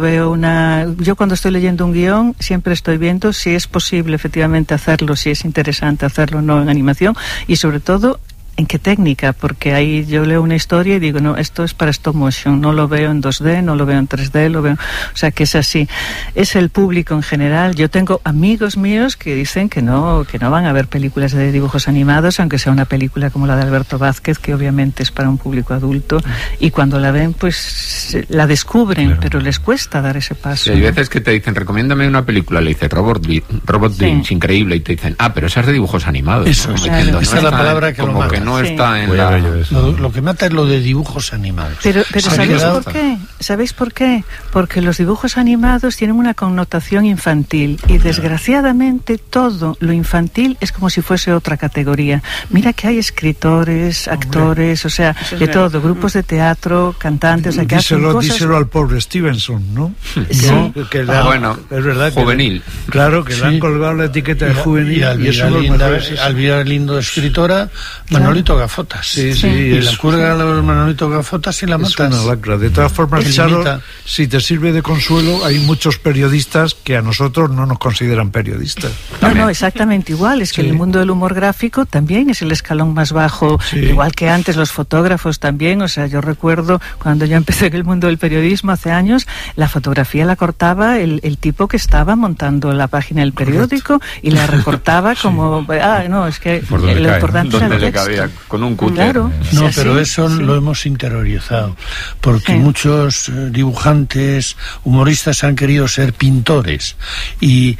estoy leyendo un guión, siempre estoy viendo si es posible efectivamente hacerlo, si es interesante hacerlo o no en animación, y sobre todo ¿en qué técnica? Porque ahí yo leo una historia y digo, no, esto es para stop motion, no lo veo en 2D, no lo veo en 3D, lo veo... O sea, que es así. Es el público en general. Yo tengo amigos míos que dicen que no van a ver películas de dibujos animados, aunque sea una película como la de Alberto Vázquez, que obviamente es para un público adulto, y cuando la ven, pues la descubren, pero les cuesta dar ese paso. Sí, hay veces que te dicen, recomiéndame una película, le dice Robot Dreams, increíble, y te dicen, pero esa es de dibujos animados. Eso, ¿no? Claro. Esa es la palabra que lo mata. No está en la... Lo que mata es lo de dibujos animados. Pero ¿sabéis por qué? ¿Sabéis por qué? Porque los dibujos animados tienen una connotación infantil, y desgraciadamente todo lo infantil es como si fuese otra categoría. Mira que hay escritores, actores, o sea, de todo, grupos de teatro, cantantes, que hacen cosas... Díselo al pobre Stevenson, ¿no? Sí. ¿No? Que es verdad, juvenil. Claro, que le han colgado la etiqueta de juvenil, y eso Alvira Lindo, escritora, Manolito Gafotas. Sí. Y la cuelga a los Manolito Gafotas y la matas. Es una lacra. De todas formas, Charo, si te sirve de consuelo, hay muchos periodistas que a nosotros no nos consideran periodistas. No, exactamente igual. Es que el mundo del humor gráfico también es el escalón más bajo, igual que antes los fotógrafos también. O sea, yo recuerdo cuando yo empecé en el mundo del periodismo hace años, la fotografía la cortaba el tipo que estaba montando la página del periódico. Correcto. Y la recortaba como... es que lo importante era el texto. Con un cúter. Claro. No, pero eso lo hemos interiorizado, porque muchos dibujantes, humoristas han querido ser pintores, y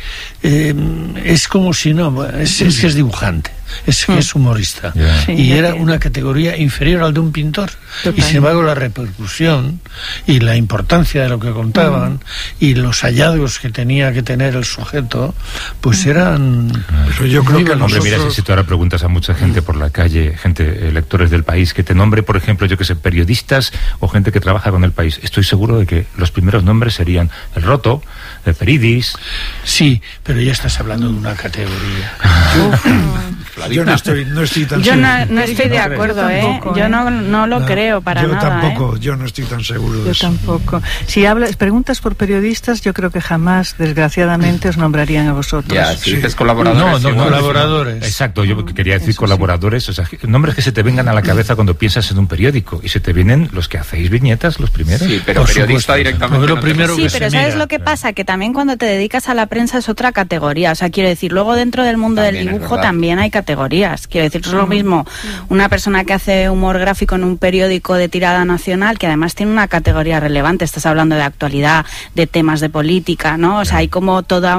es como si no, es que es dibujante. Es que es humorista, y era una categoría inferior al de un pintor. Y sin embargo la repercusión y la importancia de lo que contaban y los hallazgos que tenía que tener el sujeto, pues eran... Pero yo creo que hombre, mira, si tú ahora preguntas a mucha gente por la calle, lectores del País, que te nombre, por ejemplo, yo que sé, periodistas o gente que trabaja con el País, estoy seguro de que los primeros nombres serían El Roto, El Peridis. Sí, pero ya estás hablando de una categoría. Yo no estoy tan yo seguro. no estoy de acuerdo, yo no lo creo para yo nada. Tampoco, yo no estoy tan seguro de eso. Yo tampoco. Si preguntas por periodistas, yo creo que jamás, desgraciadamente, os nombrarían a vosotros. Ya, si dices colaboradores. No, colaboradores. Exacto, yo quería decir colaboradores, o sea, nombres que se te vengan a la cabeza cuando piensas en un periódico, y se te vienen los que hacéis viñetas, los primeros. Sí, pero periodista directamente. Lo primero sí, pero ¿sabes lo que pasa? Que también cuando te dedicas a la prensa es otra categoría. O sea, quiero decir, luego dentro del mundo También del dibujo también hay categorías. Quiero decir, es lo mismo una persona que hace humor gráfico en un periódico de tirada nacional, que además tiene una categoría relevante. Estás hablando de actualidad, de temas de política, ¿no? O sea, hay como todo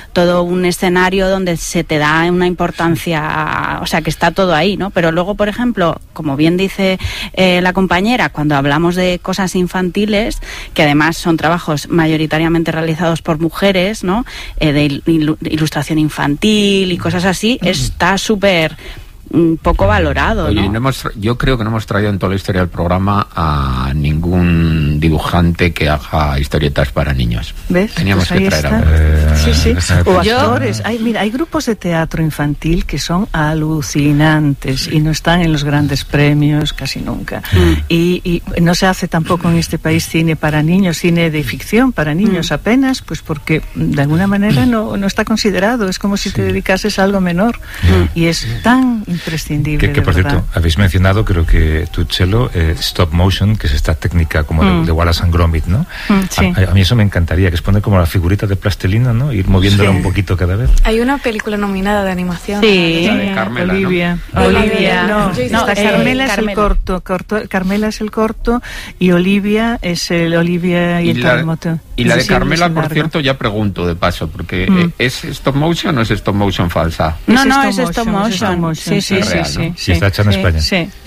un escenario donde se te da una importancia, o sea, que está todo ahí, ¿no? Pero luego, por ejemplo, como bien dice la compañera, cuando hablamos de cosas infantiles, que además son trabajos mayoritariamente realizados por mujeres, ¿no? De ilustración infantil y cosas así, está súper poco valorado. Oye, ¿no? Yo creo que no hemos traído en toda la historia del programa a ningún dibujante que haga historietas para niños. ¿Ves? Teníamos pues que traer está. algo. Sí. O actores. Hay grupos de teatro infantil que son alucinantes y no están en los grandes premios casi nunca. Y no se hace tampoco en este país cine para niños, cine de ficción para niños apenas, pues porque de alguna manera no está considerado. Es como si te dedicases a algo menor. Y es tan imprescindible. Que por cierto, habéis mencionado, creo que tú, Chelo, stop motion, que es esta técnica como de Wallace and Gromit, ¿no? Sí. A mí eso me encantaría, que es poner como la figurita de plastilina, ¿no? Ir moviéndola un poquito cada vez. Hay una película nominada de animación. Sí, La de Carmela, Olivia. ¿no? Olivia. Carmela es el corto. Carmela es el corto y Olivia es el Olivia y el terremoto. Y la de Carmela, por largo. cierto, ya pregunto de paso, porque ¿es stop motion o es stop motion falsa? No, es stop motion. Sí. Sí, está hecha en España.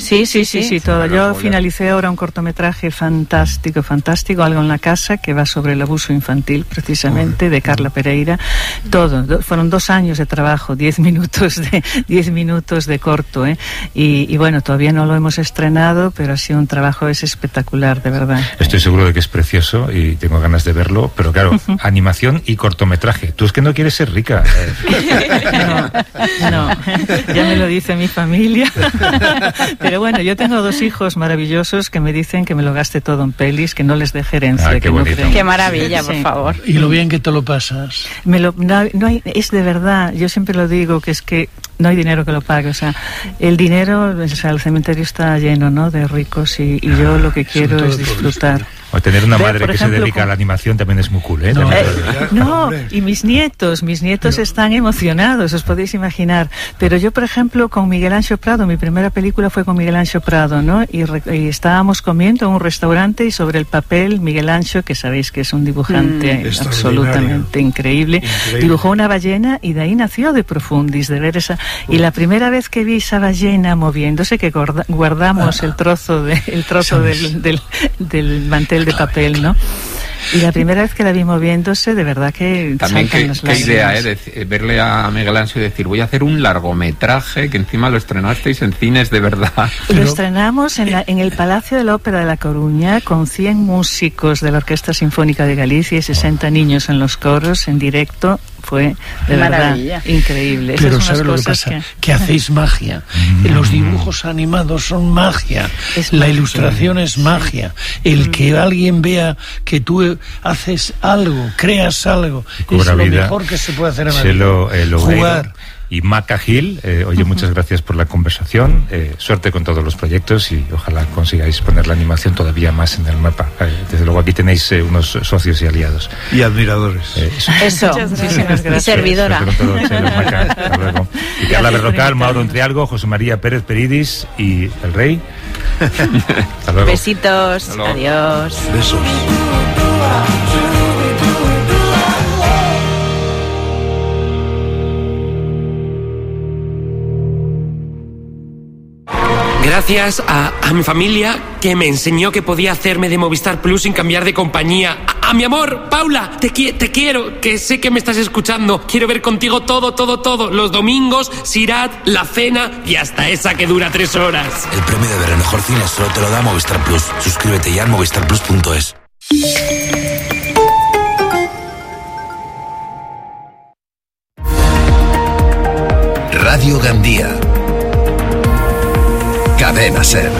Sí, todo. Yo finalicé ahora un cortometraje fantástico, algo en la casa, que va sobre el abuso infantil, precisamente, de Carla Pereira. Todo. Fueron 2 años de trabajo, 10 minutos de corto, y bueno, todavía no lo hemos estrenado, pero ha sido un trabajo espectacular, de verdad. Estoy seguro de que es precioso y tengo ganas de verlo, pero claro, animación y cortometraje. Tú es que no quieres ser rica. No, ya me lo dice mi familia. Pero bueno, yo tengo 2 hijos maravillosos que me dicen que me lo gaste todo en pelis, que no les deje herencia. Qué bonito. Qué maravilla, por favor. Y lo bien que te lo pasas. Es de verdad, yo siempre lo digo, que es que no hay dinero que lo pague. O sea, el dinero, o sea, el cementerio está lleno, ¿no?, de ricos, y yo lo que quiero es disfrutar. O tener una madre que ejemplo, se dedica a la animación también es muy cool, ¿eh? Y mis nietos están emocionados, os podéis imaginar. Pero yo, por ejemplo, con Miguel Anxo Prado, mi primera película fue con Miguel Anxo Prado, ¿no? Y estábamos comiendo en un restaurante, y sobre el papel, Miguel Anxo, que sabéis que es un dibujante absolutamente increíble, dibujó una ballena, y de ahí nació De Profundis, de ver esa. Y la primera vez que vi esa ballena moviéndose, que guardamos el trozo del mantel de papel, ¿no? Y la primera vez que la vi moviéndose, de verdad que también saltan las lágrimas. Idea, verle a Miguel Anxo y decir, voy a hacer un largometraje, que encima lo estrenasteis en cines de verdad. Lo estrenamos en el Palacio de la Ópera de La Coruña, con 100 músicos de la Orquesta Sinfónica de Galicia y 60 niños en los coros, en directo. Fue de verdad increíble. Pero ¿sabes lo que pasa? Que hacéis magia. Los dibujos animados son magia. La ilustración es magia. El que alguien vea que tú haces algo, creas algo, es lo mejor que se puede hacer en la vida. Jugar. Y Maca Gil, oye, muchas gracias por la conversación, suerte con todos los proyectos, y ojalá consigáis poner la animación todavía más en el mapa. Desde luego aquí tenéis unos socios y aliados. Y admiradores. Eso, muchísimas gracias. Y servidora. Hasta luego. Y Carla Berrocal, Mauro Entrialgo, José María Pérez Peridis y el Rey. Hasta luego. Besitos, adiós. Besos. Gracias a mi familia, que me enseñó que podía hacerme de Movistar Plus sin cambiar de compañía. A mi amor, Paula, te quiero, que sé que me estás escuchando. Quiero ver contigo todo. Los domingos, Sirat, La Cena y hasta esa que dura 3 horas. El premio de ver el mejor cine solo te lo da Movistar Plus. Suscríbete ya en movistarplus.es. Radio Gandía. Cadena SER.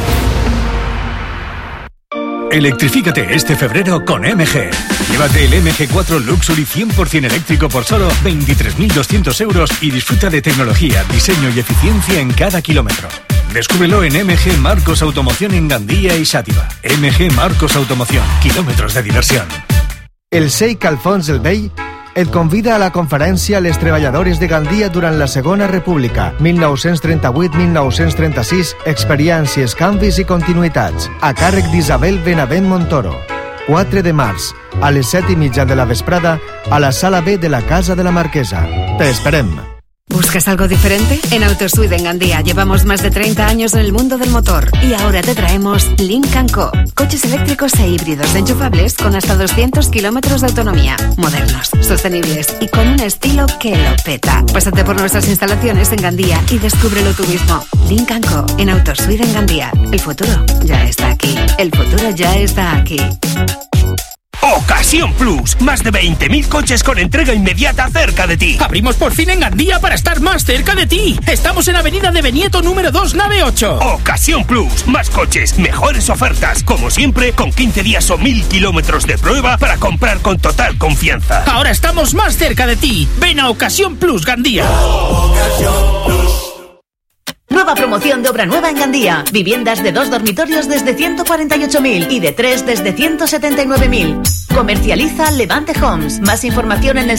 Electrifícate este febrero con MG. Llévate el MG4 Luxury 100% eléctrico por solo 23.200 euros y disfruta de tecnología, diseño y eficiencia en cada kilómetro. Descúbrelo en MG Marcos Automoción en Gandía y Xàtiva. MG Marcos Automoción, kilómetros de diversión. El Sheikh Alfons el Bey et convida a la conferència Les treballadores de Gandia durant la Segona República, 1938-1936, experiències, canvis i continuïtats, a càrrec d'Isabel Benavent Montoro. 4 de març, a les 7:30 de la vesprada, a la Sala B de la Casa de la Marquesa. Te esperem. ¿Buscas algo diferente? En Autosuite en Gandía llevamos más de 30 años en el mundo del motor y ahora te traemos Lynk & Co. Coches eléctricos e híbridos enchufables con hasta 200 kilómetros de autonomía, modernos, sostenibles y con un estilo que lo peta. Pásate por nuestras instalaciones en Gandía y descúbrelo tú mismo. Lynk & Co. en Autosuite en Gandía. El futuro ya está aquí. El futuro ya está aquí. Ocasión Plus, más de 20.000 coches con entrega inmediata cerca de ti. Abrimos por fin en Gandía para estar más cerca de ti. Estamos en Avenida de Benieto número 2, nave 8. Ocasión Plus, más coches, mejores ofertas, como siempre, con 15 días o 1.000 kilómetros de prueba para comprar con total confianza. Ahora estamos más cerca de ti. Ven a Ocasión Plus Gandía. Ocasión Plus. Nueva promoción de obra nueva en Gandía. Viviendas de 2 dormitorios desde 148.000 y de 3 desde 179.000. Comercializa Levante Homes. Más información en el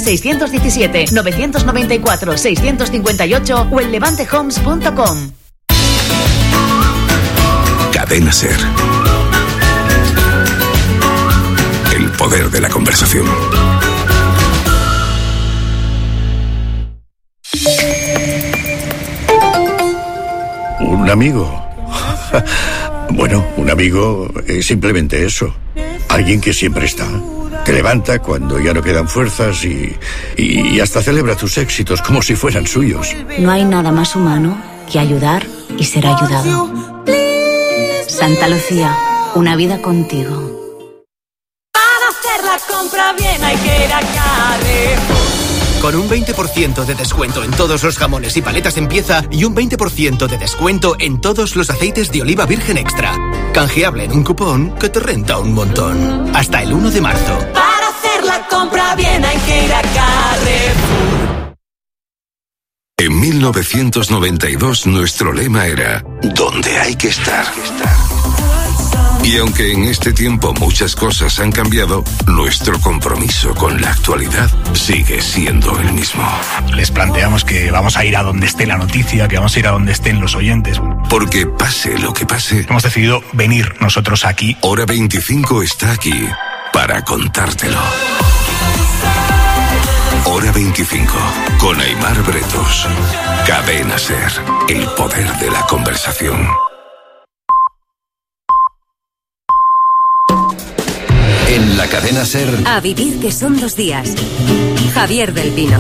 617-994-658 o en levantehomes.com. Cadena SER. El poder de la conversación. ¿Un amigo? Bueno, un amigo es simplemente eso. Alguien que siempre está. Te levanta cuando ya no quedan fuerzas y hasta celebra tus éxitos como si fueran suyos. No hay nada más humano que ayudar y ser ayudado. Santa Lucía, una vida contigo. Para hacer la compra bien hay que ir a Carrefour. Con un 20% de descuento en todos los jamones y paletas en pieza y un 20% de descuento en todos los aceites de oliva virgen extra. Canjeable en un cupón que te renta un montón. Hasta el 1 de marzo. Para hacer la compra bien hay que ir a Carrefour. En 1992 nuestro lema era ¿dónde hay que estar? Y aunque en este tiempo muchas cosas han cambiado, nuestro compromiso con la actualidad sigue siendo el mismo. Les planteamos que vamos a ir a donde esté la noticia, que vamos a ir a donde estén los oyentes. Porque pase lo que pase, hemos decidido venir nosotros aquí. Hora 25 está aquí para contártelo. Hora 25, con Aimar Bretos. Cadena SER, el poder de la conversación. En la cadena SER. A vivir que son 2 días. Javier del Pino.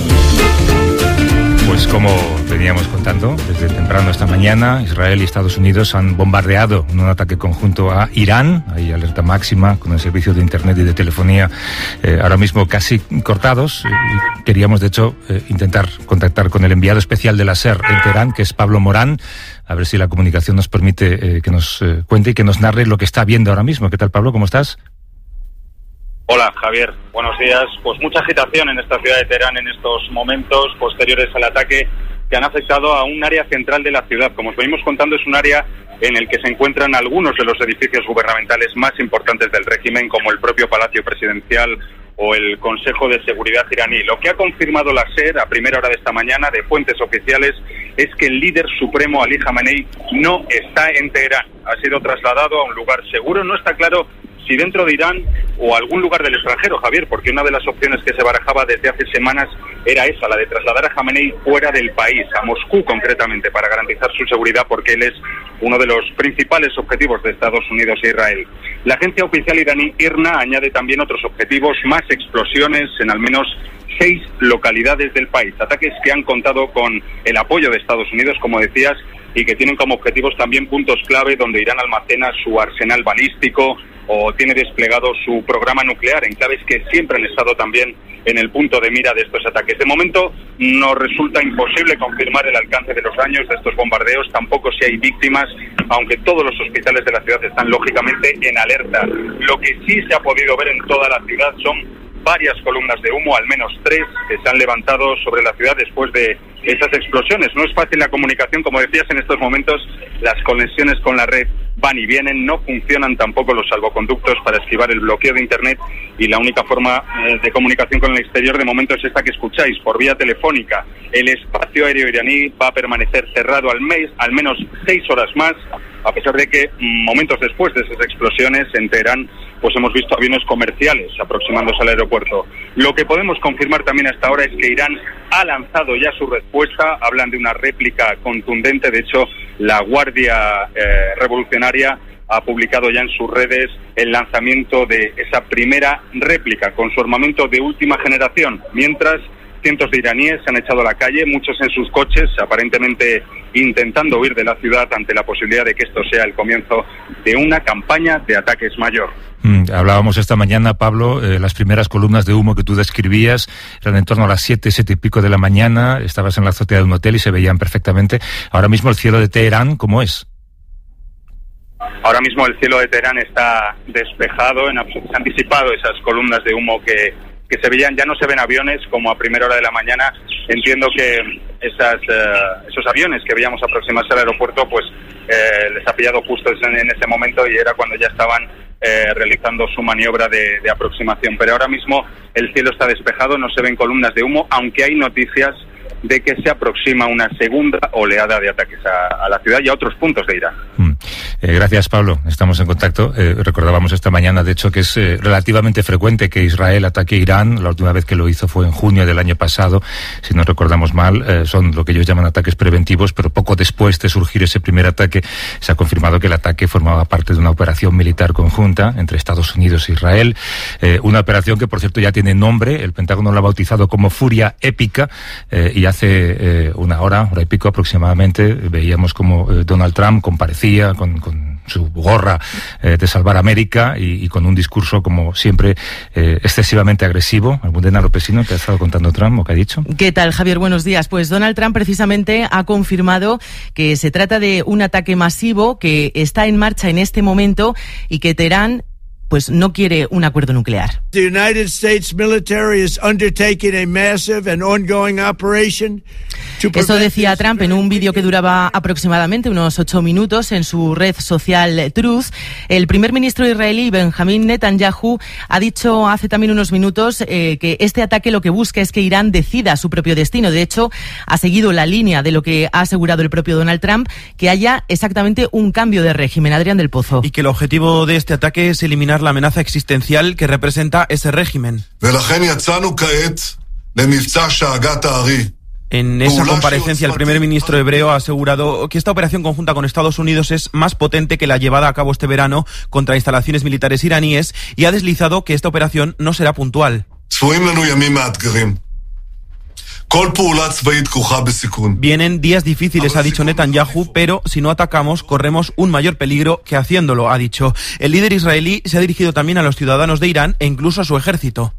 Pues como veníamos contando, desde temprano esta mañana, Israel y Estados Unidos han bombardeado en un ataque conjunto a Irán. Hay alerta máxima con el servicio de internet y de telefonía ahora mismo casi cortados. Queríamos, de hecho, intentar contactar con el enviado especial de la SER en Teherán, que es Pablo Morán, a ver si la comunicación nos permite que nos cuente y que nos narre lo que está viendo ahora mismo. ¿Qué tal, Pablo? ¿Cómo estás? Hola, Javier. Buenos días. Pues mucha agitación en esta ciudad de Teherán en estos momentos posteriores al ataque que han afectado a un área central de la ciudad. Como os venimos contando, es un área en el que se encuentran algunos de los edificios gubernamentales más importantes del régimen, como el propio Palacio Presidencial o el Consejo de Seguridad iraní. Lo que ha confirmado la SER a primera hora de esta mañana de fuentes oficiales es que el líder supremo, Ali Khamenei, no está en Teherán. Ha sido trasladado a un lugar seguro. No está claro si dentro de Irán o algún lugar del extranjero, Javier, porque una de las opciones que se barajaba desde hace semanas era esa, la de trasladar a Khamenei fuera del país, a Moscú concretamente, para garantizar su seguridad, porque él es uno de los principales objetivos de Estados Unidos e Israel. La agencia oficial iraní IRNA añade también otros objetivos, más explosiones en al menos 6 localidades del país, ataques que han contado con el apoyo de Estados Unidos, como decías, y que tienen como objetivos también puntos clave donde Irán almacena su arsenal balístico o tiene desplegado su programa nuclear, enclaves que siempre han estado también en el punto de mira de estos ataques. De momento nos resulta imposible confirmar el alcance de los daños de estos bombardeos, tampoco si hay víctimas, aunque todos los hospitales de la ciudad están lógicamente en alerta. Lo que sí se ha podido ver en toda la ciudad son varias columnas de humo, al menos 3, que se han levantado sobre la ciudad después de esas explosiones. No es fácil la comunicación, como decías, en estos momentos las conexiones con la red van y vienen, no funcionan tampoco los salvoconductos para esquivar el bloqueo de Internet y la única forma de comunicación con el exterior de momento es esta que escucháis, por vía telefónica. El espacio aéreo iraní va a permanecer cerrado al menos 6 horas más, a pesar de que momentos después de esas explosiones en Teherán pues hemos visto aviones comerciales aproximándose al aeropuerto. Lo que podemos confirmar también hasta ahora es que Irán ha lanzado ya su respuesta, hablan de una réplica contundente, de hecho la Guardia Revolucionaria ha publicado ya en sus redes el lanzamiento de esa primera réplica con su armamento de última generación, mientras cientos de iraníes se han echado a la calle, muchos en sus coches, aparentemente intentando huir de la ciudad ante la posibilidad de que esto sea el comienzo de una campaña de ataques mayor. Hablábamos esta mañana, Pablo, las primeras columnas de humo que tú describías eran en torno a las 7 y pico de la mañana, estabas en la azotea de un hotel y se veían perfectamente. Ahora mismo el cielo de Teherán, ¿cómo es? Ahora mismo el cielo de Teherán está despejado, se han disipado esas columnas de humo que se veían, ya no se ven aviones como a primera hora de la mañana. Entiendo que esos aviones que veíamos aproximarse al aeropuerto pues les ha pillado justo en ese momento y era cuando ya estaban realizando su maniobra de aproximación. Pero ahora mismo el cielo está despejado, no se ven columnas de humo, aunque hay noticias de que se aproxima una segunda oleada de ataques a la ciudad y a otros puntos de Irán. Gracias, Pablo. Estamos en contacto. Recordábamos esta mañana, de hecho, que es relativamente frecuente que Israel ataque a Irán. La última vez que lo hizo fue en junio del año pasado, si no recordamos mal. Son lo que ellos llaman ataques preventivos, pero poco después de surgir ese primer ataque, se ha confirmado que el ataque formaba parte de una operación militar conjunta entre Estados Unidos e Israel. Una operación que, por cierto, ya tiene nombre. El Pentágono la ha bautizado como Furia Épica, y hace una hora y pico aproximadamente, veíamos como Donald Trump comparecía con su gorra de salvar América y con un discurso, como siempre, excesivamente agresivo. Almudena Lopesino, ¿qué ha estado contando Trump o qué ha dicho? ¿Qué tal, Javier? Buenos días. Pues Donald Trump precisamente ha confirmado que se trata de un ataque masivo que está en marcha en este momento y que Teherán pues no quiere un acuerdo nuclear. The United States military is undertaking a massive and ongoing operation. Eso decía Trump en un vídeo que duraba aproximadamente unos 8 minutos en su red social Truth. El primer ministro israelí, Benjamin Netanyahu, ha dicho hace también unos minutos que este ataque lo que busca es que Irán decida su propio destino. De hecho, ha seguido la línea de lo que ha asegurado el propio Donald Trump, que haya exactamente un cambio de régimen. Adrián del Pozo. Y que el objetivo de este ataque es eliminar la amenaza existencial que representa ese régimen. En esa comparecencia, el primer ministro hebreo ha asegurado que esta operación conjunta con Estados Unidos es más potente que la llevada a cabo este verano contra instalaciones militares iraníes y ha deslizado que esta operación no será puntual. Vienen días difíciles, ha dicho Netanyahu, pero si no atacamos corremos un mayor peligro que haciéndolo, ha dicho. El líder israelí se ha dirigido también a los ciudadanos de Irán e incluso a su ejército.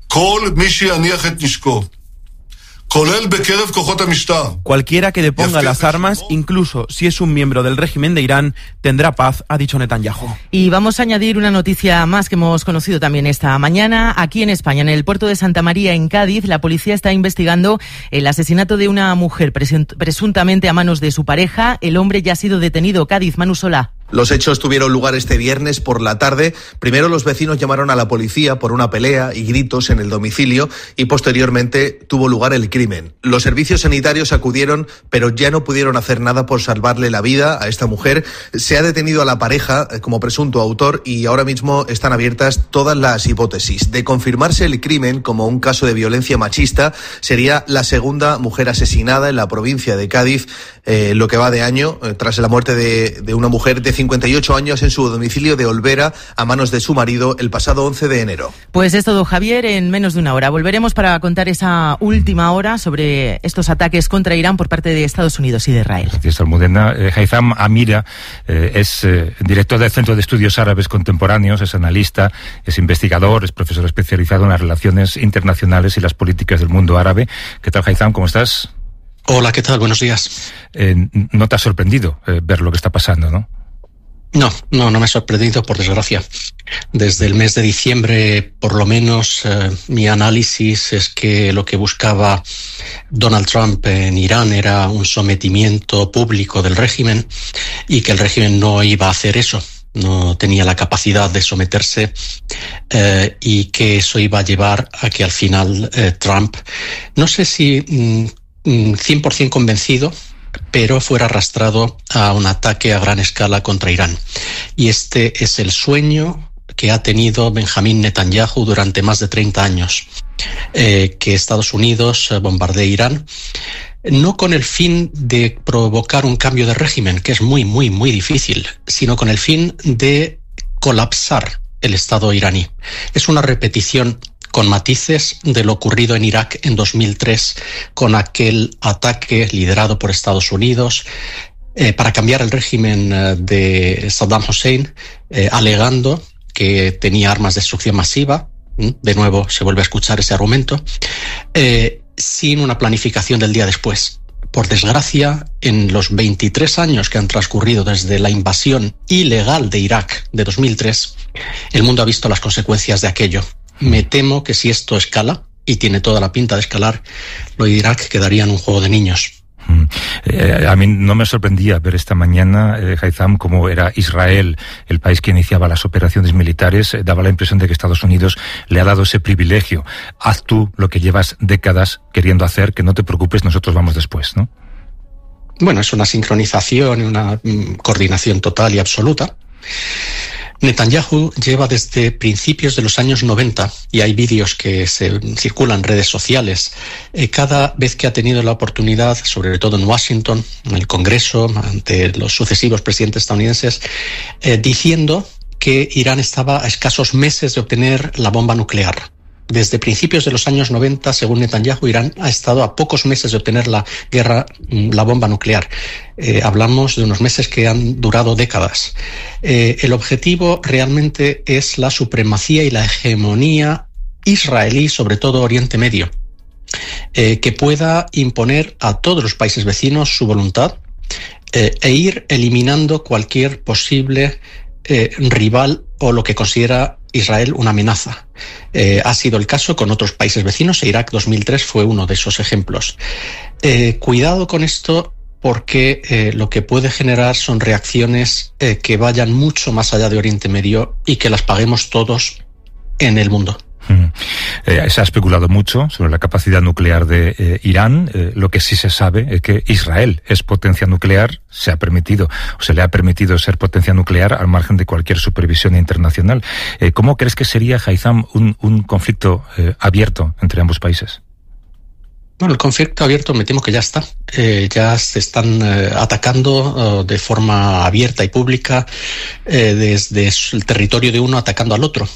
Cualquiera que deponga las armas, incluso si es un miembro del régimen de Irán, tendrá paz, ha dicho Netanyahu. Y vamos a añadir una noticia más que hemos conocido también esta mañana. Aquí en España, en el puerto de Santa María, en Cádiz, la policía está investigando el asesinato de una mujer presuntamente a manos de su pareja. El hombre ya ha sido detenido. Cádiz, Manu Solá. Los hechos tuvieron lugar este viernes por la tarde. Primero los vecinos llamaron a la policía por una pelea y gritos en el domicilio y posteriormente tuvo lugar el crimen. Los servicios sanitarios acudieron, pero ya no pudieron hacer nada por salvarle la vida a esta mujer. Se ha detenido a la pareja como presunto autor y ahora mismo están abiertas todas las hipótesis. De confirmarse el crimen como un caso de violencia machista, sería la segunda mujer asesinada en la provincia de Cádiz lo que va de año, tras la muerte de una mujer de 58 años en su domicilio de Olvera a manos de su marido el pasado 11 de enero. Pues es todo, Javier, en menos de una hora. Volveremos para contar esa última hora sobre estos ataques contra Irán por parte de Estados Unidos y de Israel. Gracias, Almudena. Haitham Amira es director del Centro de Estudios Árabes Contemporáneos, es analista, es investigador, es profesor especializado en las relaciones internacionales y las políticas del mundo árabe. ¿Qué tal, Haitham? ¿Cómo estás? Hola, ¿qué tal? Buenos días. No te ha sorprendido ver lo que está pasando, ¿no? No me ha sorprendido, por desgracia. Desde el mes de diciembre, por lo menos, mi análisis es que lo que buscaba Donald Trump en Irán era un sometimiento público del régimen y que el régimen no iba a hacer eso. No tenía la capacidad de someterse y que eso iba a llevar a que al final Trump, no sé si 100% convencido, pero fuera arrastrado a un ataque a gran escala contra Irán. Y este es el sueño que ha tenido Benjamín Netanyahu durante más de 30 años, que Estados Unidos bombardee Irán, no con el fin de provocar un cambio de régimen, que es muy, muy, muy difícil, sino con el fin de colapsar el Estado iraní. Es una repetición con matices de lo ocurrido en Irak en 2003 con aquel ataque liderado por Estados Unidos para cambiar el régimen de Saddam Hussein, alegando que tenía armas de destrucción masiva. De nuevo se vuelve a escuchar ese argumento, sin una planificación del día después. Por desgracia, en los 23 años que han transcurrido desde la invasión ilegal de Irak de 2003, el mundo ha visto las consecuencias de aquello. Me temo que si esto escala, y tiene toda la pinta de escalar, lo de Irak quedaría en un juego de niños. A mí no me sorprendía ver esta mañana, Haitham, cómo era Israel el país que iniciaba las operaciones militares. Daba la impresión de que Estados Unidos le ha dado ese privilegio. Haz tú lo que llevas décadas queriendo hacer, que no te preocupes, nosotros vamos después, ¿no? Bueno, es una sincronización y una coordinación total y absoluta. Netanyahu lleva desde principios de los años 90, y hay vídeos que se circulan en redes sociales, cada vez que ha tenido la oportunidad, sobre todo en Washington, en el Congreso, ante los sucesivos presidentes estadounidenses, diciendo que Irán estaba a escasos meses de obtener la bomba nuclear. Desde principios de los años 90, según Netanyahu, Irán ha estado a pocos meses de obtener la bomba nuclear. Hablamos de unos meses que han durado décadas. El objetivo realmente es la supremacía y la hegemonía israelí, sobre todo Oriente Medio, que pueda imponer a todos los países vecinos su voluntad e ir eliminando cualquier posible rival o lo que considera Israel una amenaza. Ha sido el caso con otros países vecinos, e Irak 2003 fue uno de esos ejemplos. Cuidado con esto, porque lo que puede generar son reacciones que vayan mucho más allá de Oriente Medio y que las paguemos todos en el mundo. Se ha especulado mucho sobre la capacidad nuclear de Irán. Lo que sí se sabe es que Israel es potencia nuclear, se le ha permitido ser potencia nuclear al margen de cualquier supervisión internacional. ¿Cómo crees que sería, Haitham, un conflicto abierto entre ambos países? Bueno, el conflicto abierto me temo que ya está. Ya se están atacando de forma abierta y pública desde el territorio de uno atacando al otro.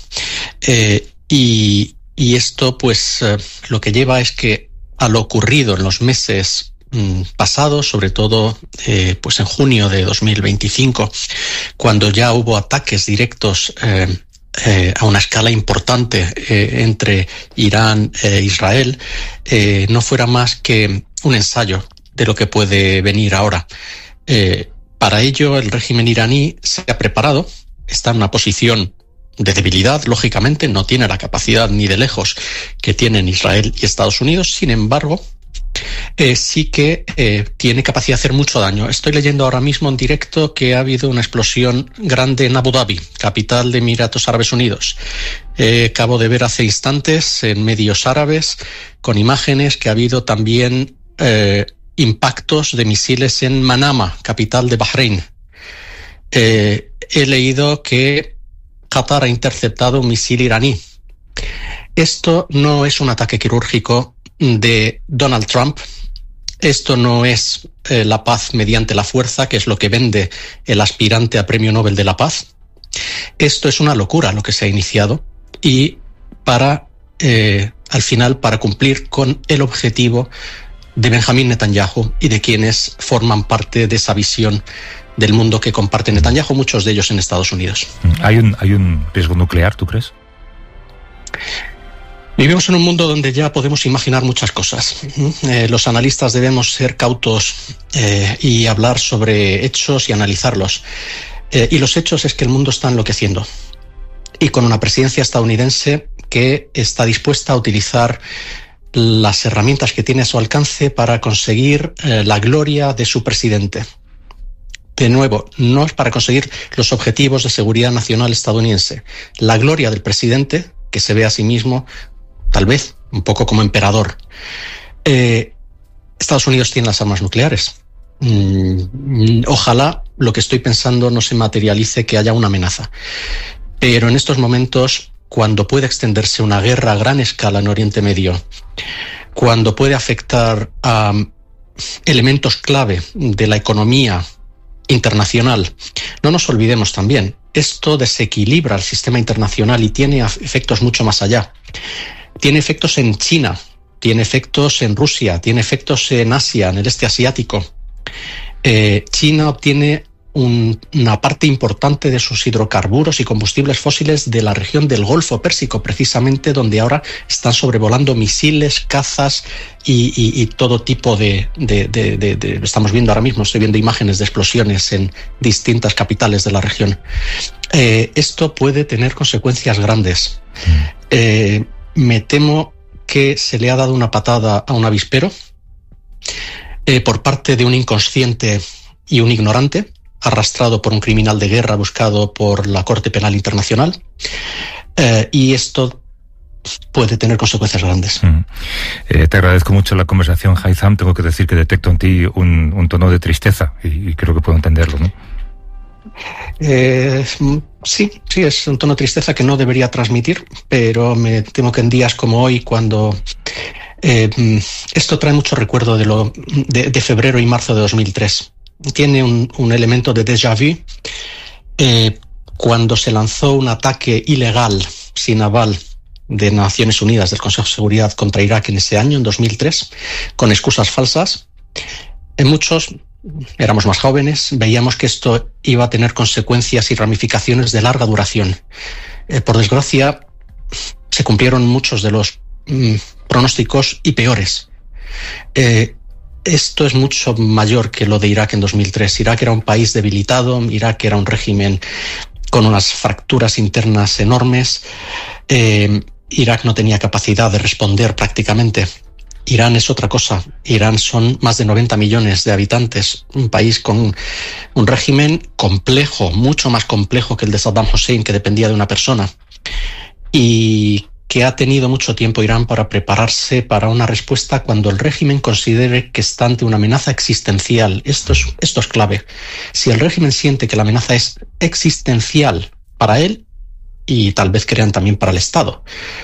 Y esto, pues, lo que lleva es que a lo ocurrido en los meses pasados, sobre todo pues en junio de 2025, cuando ya hubo ataques directos a una escala importante entre Irán e Israel, no fuera más que un ensayo de lo que puede venir ahora. Para ello, el régimen iraní se ha preparado, está en una posición de debilidad, lógicamente, no tiene la capacidad ni de lejos que tienen Israel y Estados Unidos. Sin embargo, sí que tiene capacidad de hacer mucho daño. Estoy leyendo ahora mismo en directo que ha habido una explosión grande en Abu Dhabi, capital de Emiratos Árabes Unidos. Acabo de ver hace instantes en medios árabes con imágenes que ha habido también impactos de misiles en Manama, capital de Bahrein. He leído que Qatar ha interceptado un misil iraní. Esto no es un ataque quirúrgico de Donald Trump Esto no es la paz mediante la fuerza, que es lo que vende el aspirante a Premio Nobel de la Paz. Esto es una locura lo que se ha iniciado y al final para cumplir con el objetivo de Benjamín Netanyahu y de quienes forman parte de esa visión del mundo que comparte Netanyahu, muchos de ellos en Estados Unidos. ¿Hay un riesgo nuclear, tú crees? Vivimos en un mundo donde ya podemos imaginar muchas cosas. Los analistas debemos ser cautos y hablar sobre hechos y analizarlos. Y los hechos es que el mundo está enloqueciendo. Y con una presidencia estadounidense que está dispuesta a utilizar las herramientas que tiene a su alcance para conseguir la gloria de su presidente. De nuevo, no es para conseguir los objetivos de seguridad nacional estadounidense. La gloria del presidente, que se ve a sí mismo, tal vez, un poco como emperador. Estados Unidos tiene las armas nucleares. Ojalá lo que estoy pensando no se materialice, que haya una amenaza. Pero en estos momentos, cuando puede extenderse una guerra a gran escala en Oriente Medio, cuando puede afectar a elementos clave de la economía internacional, no nos olvidemos también, esto desequilibra el sistema internacional y tiene efectos mucho más allá. Tiene efectos en China, tiene efectos en Rusia, tiene efectos en Asia, en el este asiático. China obtiene una parte importante de sus hidrocarburos y combustibles fósiles de la región del Golfo Pérsico, precisamente donde ahora están sobrevolando misiles, cazas y todo tipo de... Estamos viendo ahora mismo, estoy viendo imágenes de explosiones en distintas capitales de la región. Esto puede tener consecuencias grandes. Me temo que se le ha dado una patada a un avispero por parte de un inconsciente y un ignorante, arrastrado por un criminal de guerra buscado por la Corte Penal Internacional, y esto puede tener consecuencias grandes. Te agradezco mucho la conversación, Haitham. Tengo que decir que detecto en ti un tono de tristeza y creo que puedo entenderlo, ¿no? Sí, es un tono de tristeza que no debería transmitir, pero me temo que en días como hoy, cuando esto trae mucho recuerdo de febrero y marzo de 2003. Tiene un elemento de déjà vu. Cuando se lanzó un ataque ilegal sin aval de Naciones Unidas, del Consejo de Seguridad, contra Irak en ese año, en 2003, con excusas falsas, muchos éramos más jóvenes, veíamos que esto iba a tener consecuencias y ramificaciones de larga duración. Por desgracia, se cumplieron muchos de los pronósticos y peores. Esto es mucho mayor que lo de Irak en 2003. Irak era un país debilitado, Irak era un régimen con unas fracturas internas enormes. Irak no tenía capacidad de responder prácticamente. Irán es otra cosa. Irán son más de 90 millones de habitantes, un país con un régimen complejo, mucho más complejo que el de Saddam Hussein, que dependía de una persona, y que ha tenido mucho tiempo Irán para prepararse para una respuesta cuando el régimen considere que está ante una amenaza existencial. Esto es clave. Si el régimen siente que la amenaza es existencial para él, y tal vez crean también para el Estado,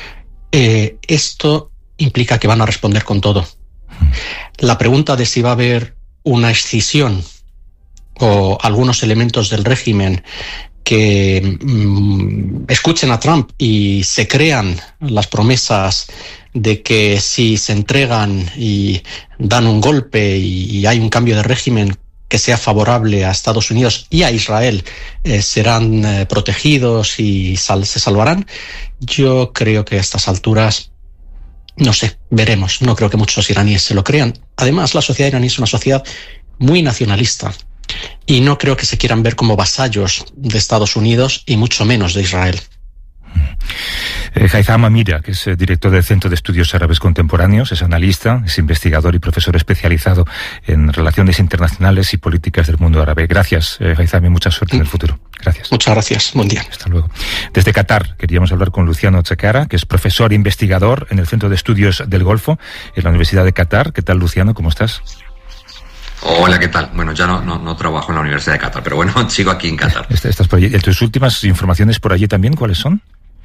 esto implica que van a responder con todo. La pregunta de si va a haber una escisión o algunos elementos del régimen que escuchen a Trump y se crean las promesas de que si se entregan y dan un golpe y hay un cambio de régimen que sea favorable a Estados Unidos y a Israel, serán protegidos y se salvarán. Yo creo que a estas alturas, no sé, veremos. No creo que muchos iraníes se lo crean. Además, la sociedad iraní es una sociedad muy nacionalista y no creo que se quieran ver como vasallos de Estados Unidos y mucho menos de Israel. Haitham Amira, que es director del Centro de Estudios Árabes Contemporáneos, es analista, es investigador y profesor especializado en relaciones internacionales y políticas del mundo árabe. Gracias, Haitham, y mucha suerte en el futuro. Gracias. Muchas gracias. Buen día. Hasta luego. Desde Qatar queríamos hablar con Luciano Chacara, que es profesor e investigador en el Centro de Estudios del Golfo en la Universidad de Qatar. ¿Qué tal, Luciano? ¿Cómo estás? Hola, ¿qué tal? Bueno, ya no trabajo en la Universidad de Qatar, pero bueno, sigo aquí en Qatar. Estás por allí. ¿Tus últimas informaciones por allí también cuáles son?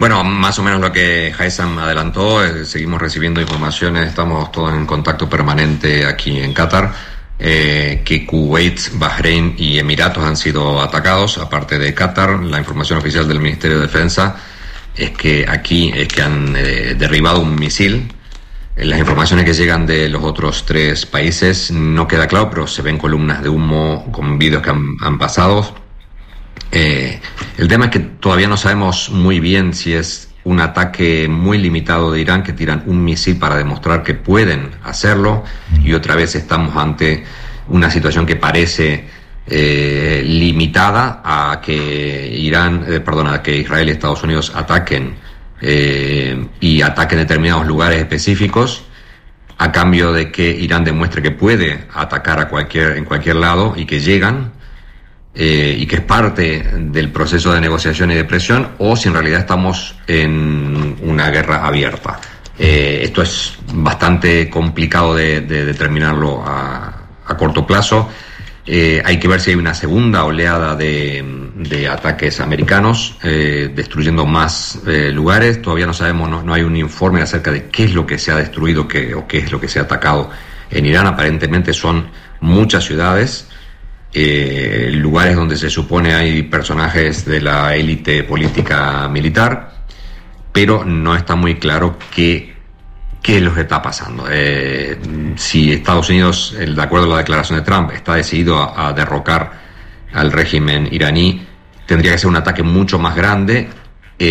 Bueno, más o menos lo que Haitham adelantó, seguimos recibiendo informaciones, estamos todos en contacto permanente aquí en Qatar, que Kuwait, Bahrein y Emiratos han sido atacados, aparte de Qatar. La información oficial del Ministerio de Defensa es que aquí han derribado un misil. Las informaciones que llegan de los otros 3 países no queda claro, pero se ven columnas de humo con vídeos que han pasado. El tema es que todavía no sabemos muy bien si es un ataque muy limitado de Irán, que tiran un misil para demostrar que pueden hacerlo, y otra vez estamos ante una situación que parece limitada a que Israel y Estados Unidos ataquen y ataquen determinados lugares específicos, a cambio de que Irán demuestre que puede atacar en cualquier lado, y que llegan, y que es parte del proceso de negociación y de presión, o si en realidad estamos en una guerra abierta. Esto es bastante complicado de determinarlo a corto plazo. Hay que ver si hay una segunda oleada de ataques americanos, destruyendo más lugares. Todavía no sabemos, no hay un informe acerca de qué es lo que se ha destruido o qué es lo que se ha atacado en Irán. Aparentemente son muchas ciudades, lugares donde se supone hay personajes de la élite política militar, pero no está muy claro qué es lo que está pasando. Si Estados Unidos, de acuerdo a la declaración de Trump, está decidido a derrocar al régimen iraní, tendría que ser un ataque mucho más grande,